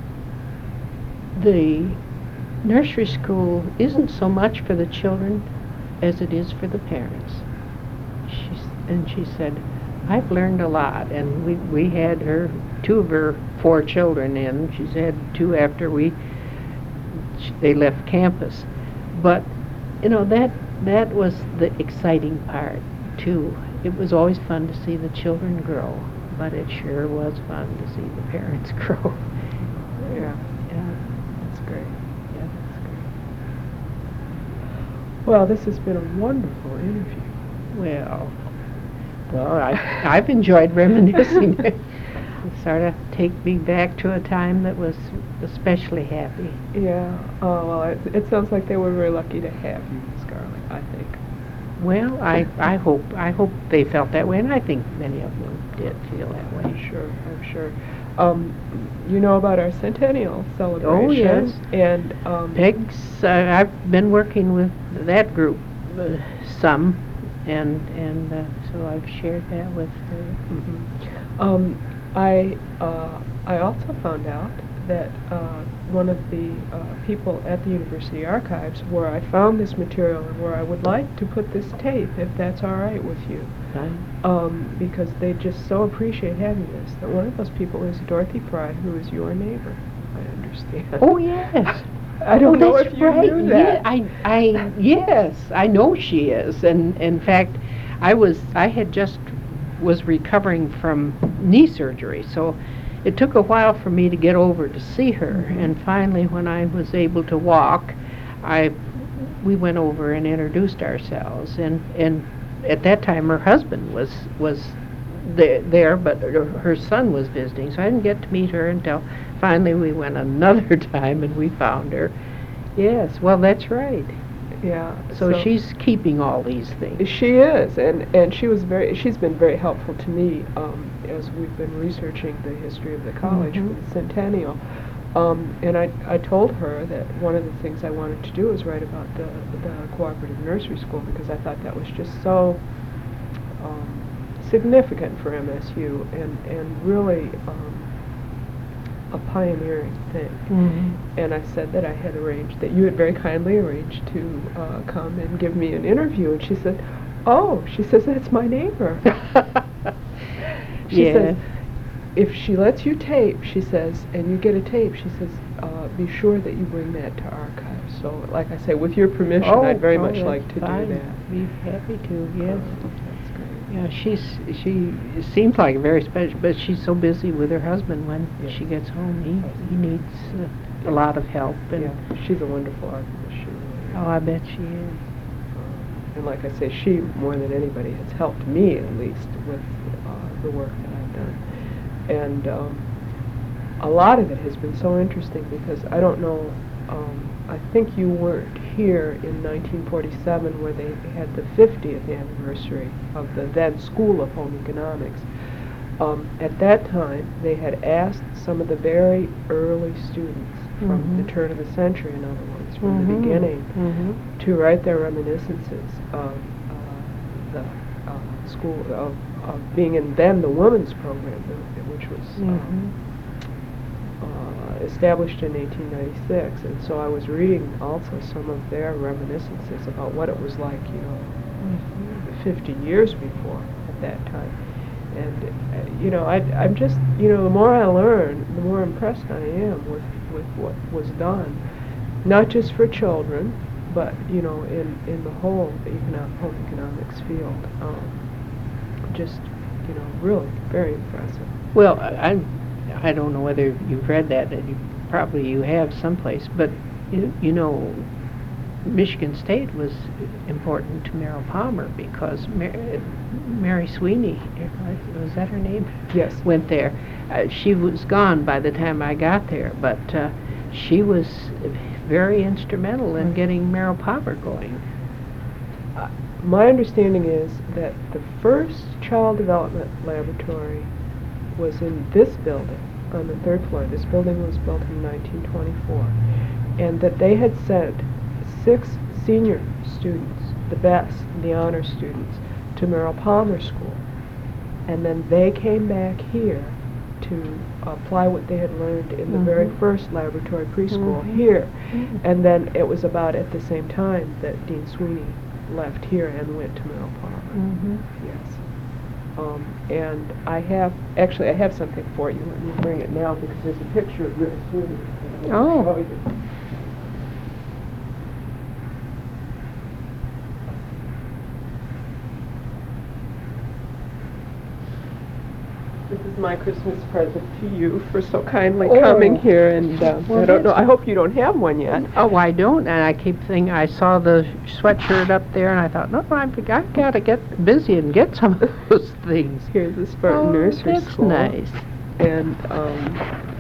Speaker 2: the nursery school isn't so much for the children as it is for the parents. She, s- and she said, I've learned a lot. And we, we had her, two of her four children in. She's had two after we, sh- they left campus. But, you know, that, that was the exciting part, too. It was always fun to see the children grow, but it sure was fun to see the parents grow.
Speaker 1: Yeah,
Speaker 2: Yeah.
Speaker 1: that's great. Yeah, that's great. Well, this has been a wonderful interview.
Speaker 2: Well, well, I, I've enjoyed reminiscing. It sort of take me back to a time that was especially happy.
Speaker 1: Yeah. Oh, well, it, it sounds like they were very lucky to have you, Miss Garlick, I think.
Speaker 2: Well, I, I hope I hope they felt that way, and I think many of them did feel that
Speaker 1: I'm
Speaker 2: way.
Speaker 1: sure, I'm sure. Um, you know about our centennial celebration.
Speaker 2: Oh, yes.
Speaker 1: And um,
Speaker 2: Peg's, uh, I've been working with that group uh, some, and and uh, so I've shared that with her.
Speaker 1: mhm. um, I uh, I also found out that uh, one of the uh, people at the University Archives, where I found this material and where I would like to put this tape, if that's all right with you,
Speaker 2: Fine.
Speaker 1: um, because they just so appreciate having this. That one of those people is Dorothy Fry, who is your neighbor, I understand.
Speaker 2: Oh yes.
Speaker 1: I don't
Speaker 2: Oh,
Speaker 1: know
Speaker 2: that's
Speaker 1: if you
Speaker 2: right.
Speaker 1: knew that.
Speaker 2: Yeah, I, I, yes, I know she is, and in fact, I was, I had just was recovering from knee surgery, so it took a while for me to get over to see her,
Speaker 1: Mhm.
Speaker 2: and finally, when I was able to walk, I, we went over and introduced ourselves, and and at that time, her husband was was there, there, but her her son was visiting, so I didn't get to meet her until finally we went another time and we found her. Yes, well, that's right.
Speaker 1: Yeah.
Speaker 2: So, she's keeping all these things.
Speaker 1: She is, and and she was very. She's been very helpful to me um, as we've been researching the history of the college
Speaker 2: Mhm.
Speaker 1: for the centennial. Um, and I I told her that one of the things I wanted to do was write about the the cooperative nursery school, because I thought that was just so um, significant for M S U, and and really um, a pioneering thing.
Speaker 2: Mhm.
Speaker 1: And I said that I had arranged, that you had very kindly arranged to uh, come and give me an interview. And she said, oh, she says, that's my neighbor. She
Speaker 2: Yes.
Speaker 1: says, if she lets you tape, she says, and you get a tape, she says, uh, be sure that you bring that to archives. So, like I say, with your permission,
Speaker 2: Oh,
Speaker 1: I'd very
Speaker 2: oh,
Speaker 1: much
Speaker 2: that's
Speaker 1: like to
Speaker 2: fine.
Speaker 1: do that.
Speaker 2: Be happy to, yes.
Speaker 1: Um, that's great.
Speaker 2: Yeah, she's, she seems like very special, but she's so busy with her husband when
Speaker 1: Yes.
Speaker 2: she gets home. He, he needs uh, a lot of help, and,
Speaker 1: Yeah, she's a wonderful artist. She really is.
Speaker 2: oh, I bet she is.
Speaker 1: Um, And like I say, she, more than anybody, has helped me, at least, with uh, the work that I've done. and um, a lot of it has been so interesting because I don't know, um, I think you weren't here in nineteen forty-seven where they had the fiftieth anniversary of the then School of Home Economics. Um, at that time, they had asked some of the very early students from
Speaker 2: Mhm.
Speaker 1: the turn of the century, in other words, from the
Speaker 2: Mhm.
Speaker 1: beginning,
Speaker 2: Mhm.
Speaker 1: to write their reminiscences of uh, the uh, school, of, of being in then the women's program, the- which was um,
Speaker 2: Mhm.
Speaker 1: uh, established in eighteen ninety-six. And so I was reading also some of their reminiscences about what it was like, you know,
Speaker 2: Mhm.
Speaker 1: fifty years before at that time. And, uh, you know, I, I'm just, you know, the more I learn, the more impressed I am with, with what was done, not just for children, but, you know, in, in the whole economic, home economics field. Um, just, you know, really very impressive.
Speaker 2: Well, I, I I don't know whether you've read that, and you, probably you have someplace, but you, you know, Michigan State was important to Merrill Palmer because Mar- Mary Sweeney, was that her name?
Speaker 1: Yes.
Speaker 2: Went there. Uh, she was gone by the time I got there, but uh, she was very instrumental in
Speaker 1: Right.
Speaker 2: getting Merrill Palmer going.
Speaker 1: Uh, my understanding is that the first child development laboratory was in this building on the third floor. This building was built in nineteen twenty-four. And that they had sent six senior students, the best, the honor students, to Merrill Palmer School. And then they came back here to apply what they had learned in the very
Speaker 2: Mhm.
Speaker 1: first laboratory preschool
Speaker 2: Mhm.
Speaker 1: here.
Speaker 2: Mhm.
Speaker 1: And then it was about at the same time that Dean Sweeney left here and went to Merrill Palmer.
Speaker 2: Mhm.
Speaker 1: Yes. Um, and I have, actually I have something for you. Let me bring it now because there's a picture of Miss Sweeney. that I
Speaker 2: Oh.
Speaker 1: want to show you. This is my Christmas present to you for so kindly
Speaker 2: Oh.
Speaker 1: coming here, and uh,
Speaker 2: Well,
Speaker 1: I don't know,
Speaker 2: that's-
Speaker 1: I hope you don't have one yet.
Speaker 2: Oh, I don't, and I keep thinking, I saw the sweatshirt up there, and I thought, no, I've, I've got to get busy and get some of those things.
Speaker 1: Here's the Spartan
Speaker 2: Oh,
Speaker 1: Nursery
Speaker 2: that's
Speaker 1: School.
Speaker 2: nice.
Speaker 1: And um,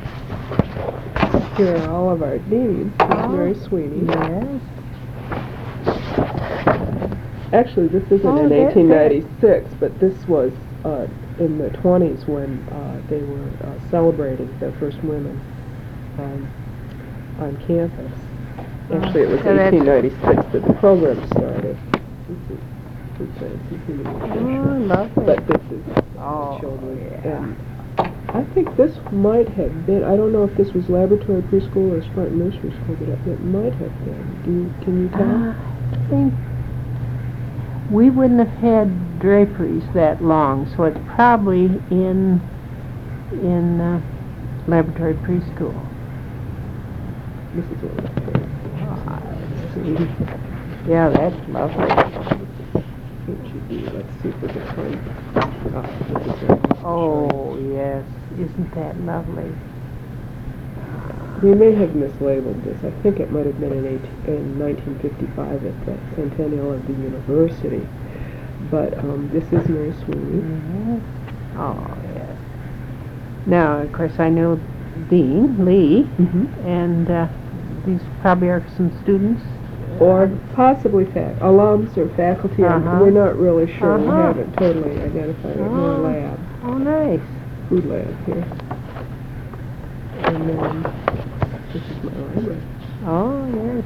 Speaker 1: here are all of our deans. This is
Speaker 2: Oh,
Speaker 1: Mary Sweeney.
Speaker 2: Yes.
Speaker 1: Actually, this isn't
Speaker 2: Oh,
Speaker 1: in
Speaker 2: that-
Speaker 1: eighteen ninety-six, but this was uh, in the twenties when uh, they were uh, celebrating their first women um, on campus. Actually, it was
Speaker 2: So that's-
Speaker 1: eighteen ninety-six that the program started. This is for Fancy Human
Speaker 2: Oh,
Speaker 1: Nutrition.
Speaker 2: lovely.
Speaker 1: But this is
Speaker 2: Oh,
Speaker 1: children.
Speaker 2: yeah.
Speaker 1: And I think this might have been, I don't know if this was laboratory preschool or Spartan Nursery School, but it, it might have been. Do you, can you tell?
Speaker 2: Uh, I think we wouldn't have had draperies that long, so it's probably in in uh, laboratory preschool.
Speaker 1: This is one of my favorites.
Speaker 2: Ah, yeah, that's lovely.
Speaker 1: It should be, let's see if we can find, oh, this is very nice.
Speaker 2: Oh, yes. Isn't that lovely?
Speaker 1: We may have mislabeled this. I think it might have been in, eighteen, in nineteen fifty-five at the centennial of the university. But um, this is Mary Sweeney.
Speaker 2: Mhm. Oh, yes. Now, of course, I know Dean Lee,
Speaker 1: Mm-hmm.
Speaker 2: and uh, these probably are some students.
Speaker 1: Or possibly fac alums or faculty. I'm-
Speaker 2: Uh-huh.
Speaker 1: We're not really sure. We
Speaker 2: Uh-huh.
Speaker 1: haven't totally identified it in our
Speaker 2: Oh.
Speaker 1: lab,
Speaker 2: Oh, nice.
Speaker 1: food lab here. And then this is my library.
Speaker 2: Oh, yes.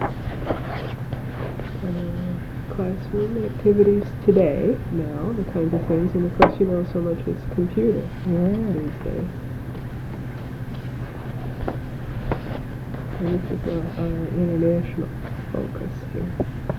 Speaker 1: Uh, classroom activities today, now, the kinds of things, and of course, you know, so much is computer
Speaker 2: Yeah.
Speaker 1: these days. And this is our, our international focus here.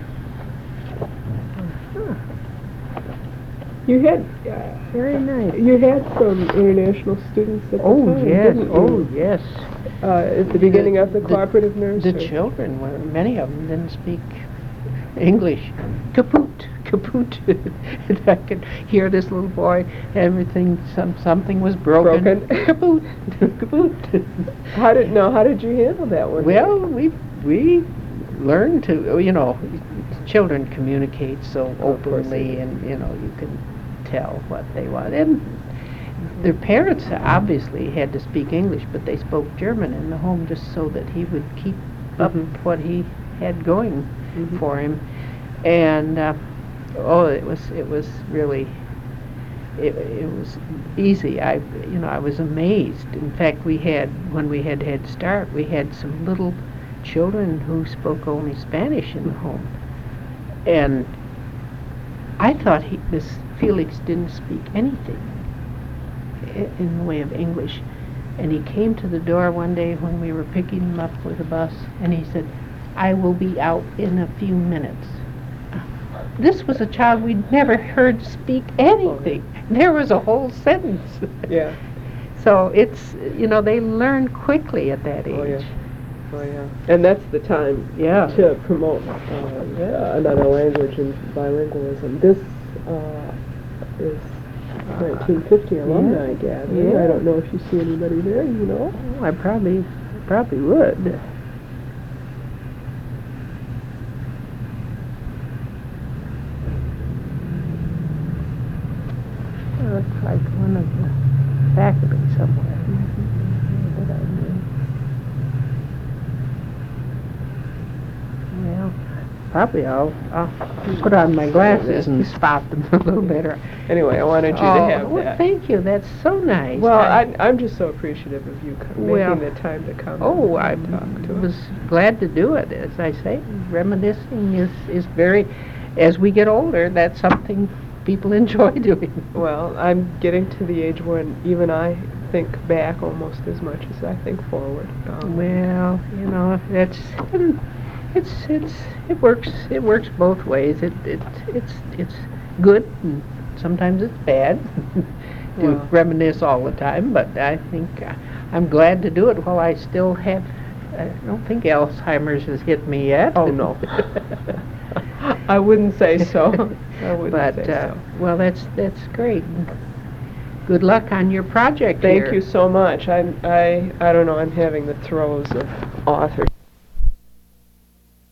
Speaker 2: Huh.
Speaker 1: You had, uh,
Speaker 2: Very nice.
Speaker 1: you had some international students at the
Speaker 2: Oh,
Speaker 1: time,
Speaker 2: yes.
Speaker 1: didn't
Speaker 2: Oh,
Speaker 1: you?
Speaker 2: yes.
Speaker 1: Uh, at the beginning of the
Speaker 2: The-
Speaker 1: cooperative nursery.
Speaker 2: The children were, many of them didn't speak English. Kaput, kaput. And I could hear this little boy, everything, some, something was broken.
Speaker 1: Broken.
Speaker 2: Kaput, kaput.
Speaker 1: How did, no, how did you handle that one?
Speaker 2: Well, we, we learned to, you know, children communicate so
Speaker 1: Of course they
Speaker 2: openly,
Speaker 1: do.
Speaker 2: and, you know, you can tell what they want. And their parents obviously had to speak English, but they spoke German in the home just so that he would keep up
Speaker 1: Mhm.
Speaker 2: what he had going
Speaker 1: Mhm.
Speaker 2: for him. And uh, oh, it was it was really it, it was easy. I you know I was amazed. In fact, we had when we had Head Start, we had some little children who spoke only Spanish in the home, and I thought he, this Felix didn't speak anything i- in the way of English. And he came to the door one day when we were picking him up with the bus, and he said, "I will be out in a few minutes." This was a child we'd never heard speak anything. There was a whole sentence.
Speaker 1: Yeah.
Speaker 2: So it's, you know, they learn quickly at that age.
Speaker 1: Oh, yeah. Oh, yeah. And that's the time
Speaker 2: Yeah.
Speaker 1: to promote uh, another language and bilingualism. This uh, is nineteen fifty alumni gathering.
Speaker 2: Yeah.
Speaker 1: I don't know if you see anybody there, you know?
Speaker 2: Oh, I probably, probably would. It looks like one of the faculty somewhere. That I knew. Well, probably I'll, I'll put on my glasses and spot them a little better.
Speaker 1: Anyway, I wanted you to
Speaker 2: Oh,
Speaker 1: have
Speaker 2: well,
Speaker 1: that.
Speaker 2: thank you. That's so nice.
Speaker 1: Well,
Speaker 2: I-
Speaker 1: I, I'm just so appreciative of you co-
Speaker 2: Well,
Speaker 1: making the time to come
Speaker 2: Oh, I
Speaker 1: and talk to
Speaker 2: was
Speaker 1: us.
Speaker 2: glad to do it. As I say, reminiscing is, is very, as we get older, that's something people enjoy doing.
Speaker 1: Well, I'm getting to the age when even I think back almost as much as I think forward. Um,
Speaker 2: Well, you know, that's, it's, it's, it works, it works both ways. It, it, it's, it's good and sometimes it's bad to
Speaker 1: Well.
Speaker 2: reminisce all the time, but I think uh, I'm glad to do it while I still have, I don't think Alzheimer's has hit me yet.
Speaker 1: Oh, no. I wouldn't say so. I wouldn't
Speaker 2: But,
Speaker 1: say
Speaker 2: uh,
Speaker 1: so.
Speaker 2: well, that's, that's great. Good luck on your project here.
Speaker 1: Thank you so much. I, I, I don't know, I'm having the throes of author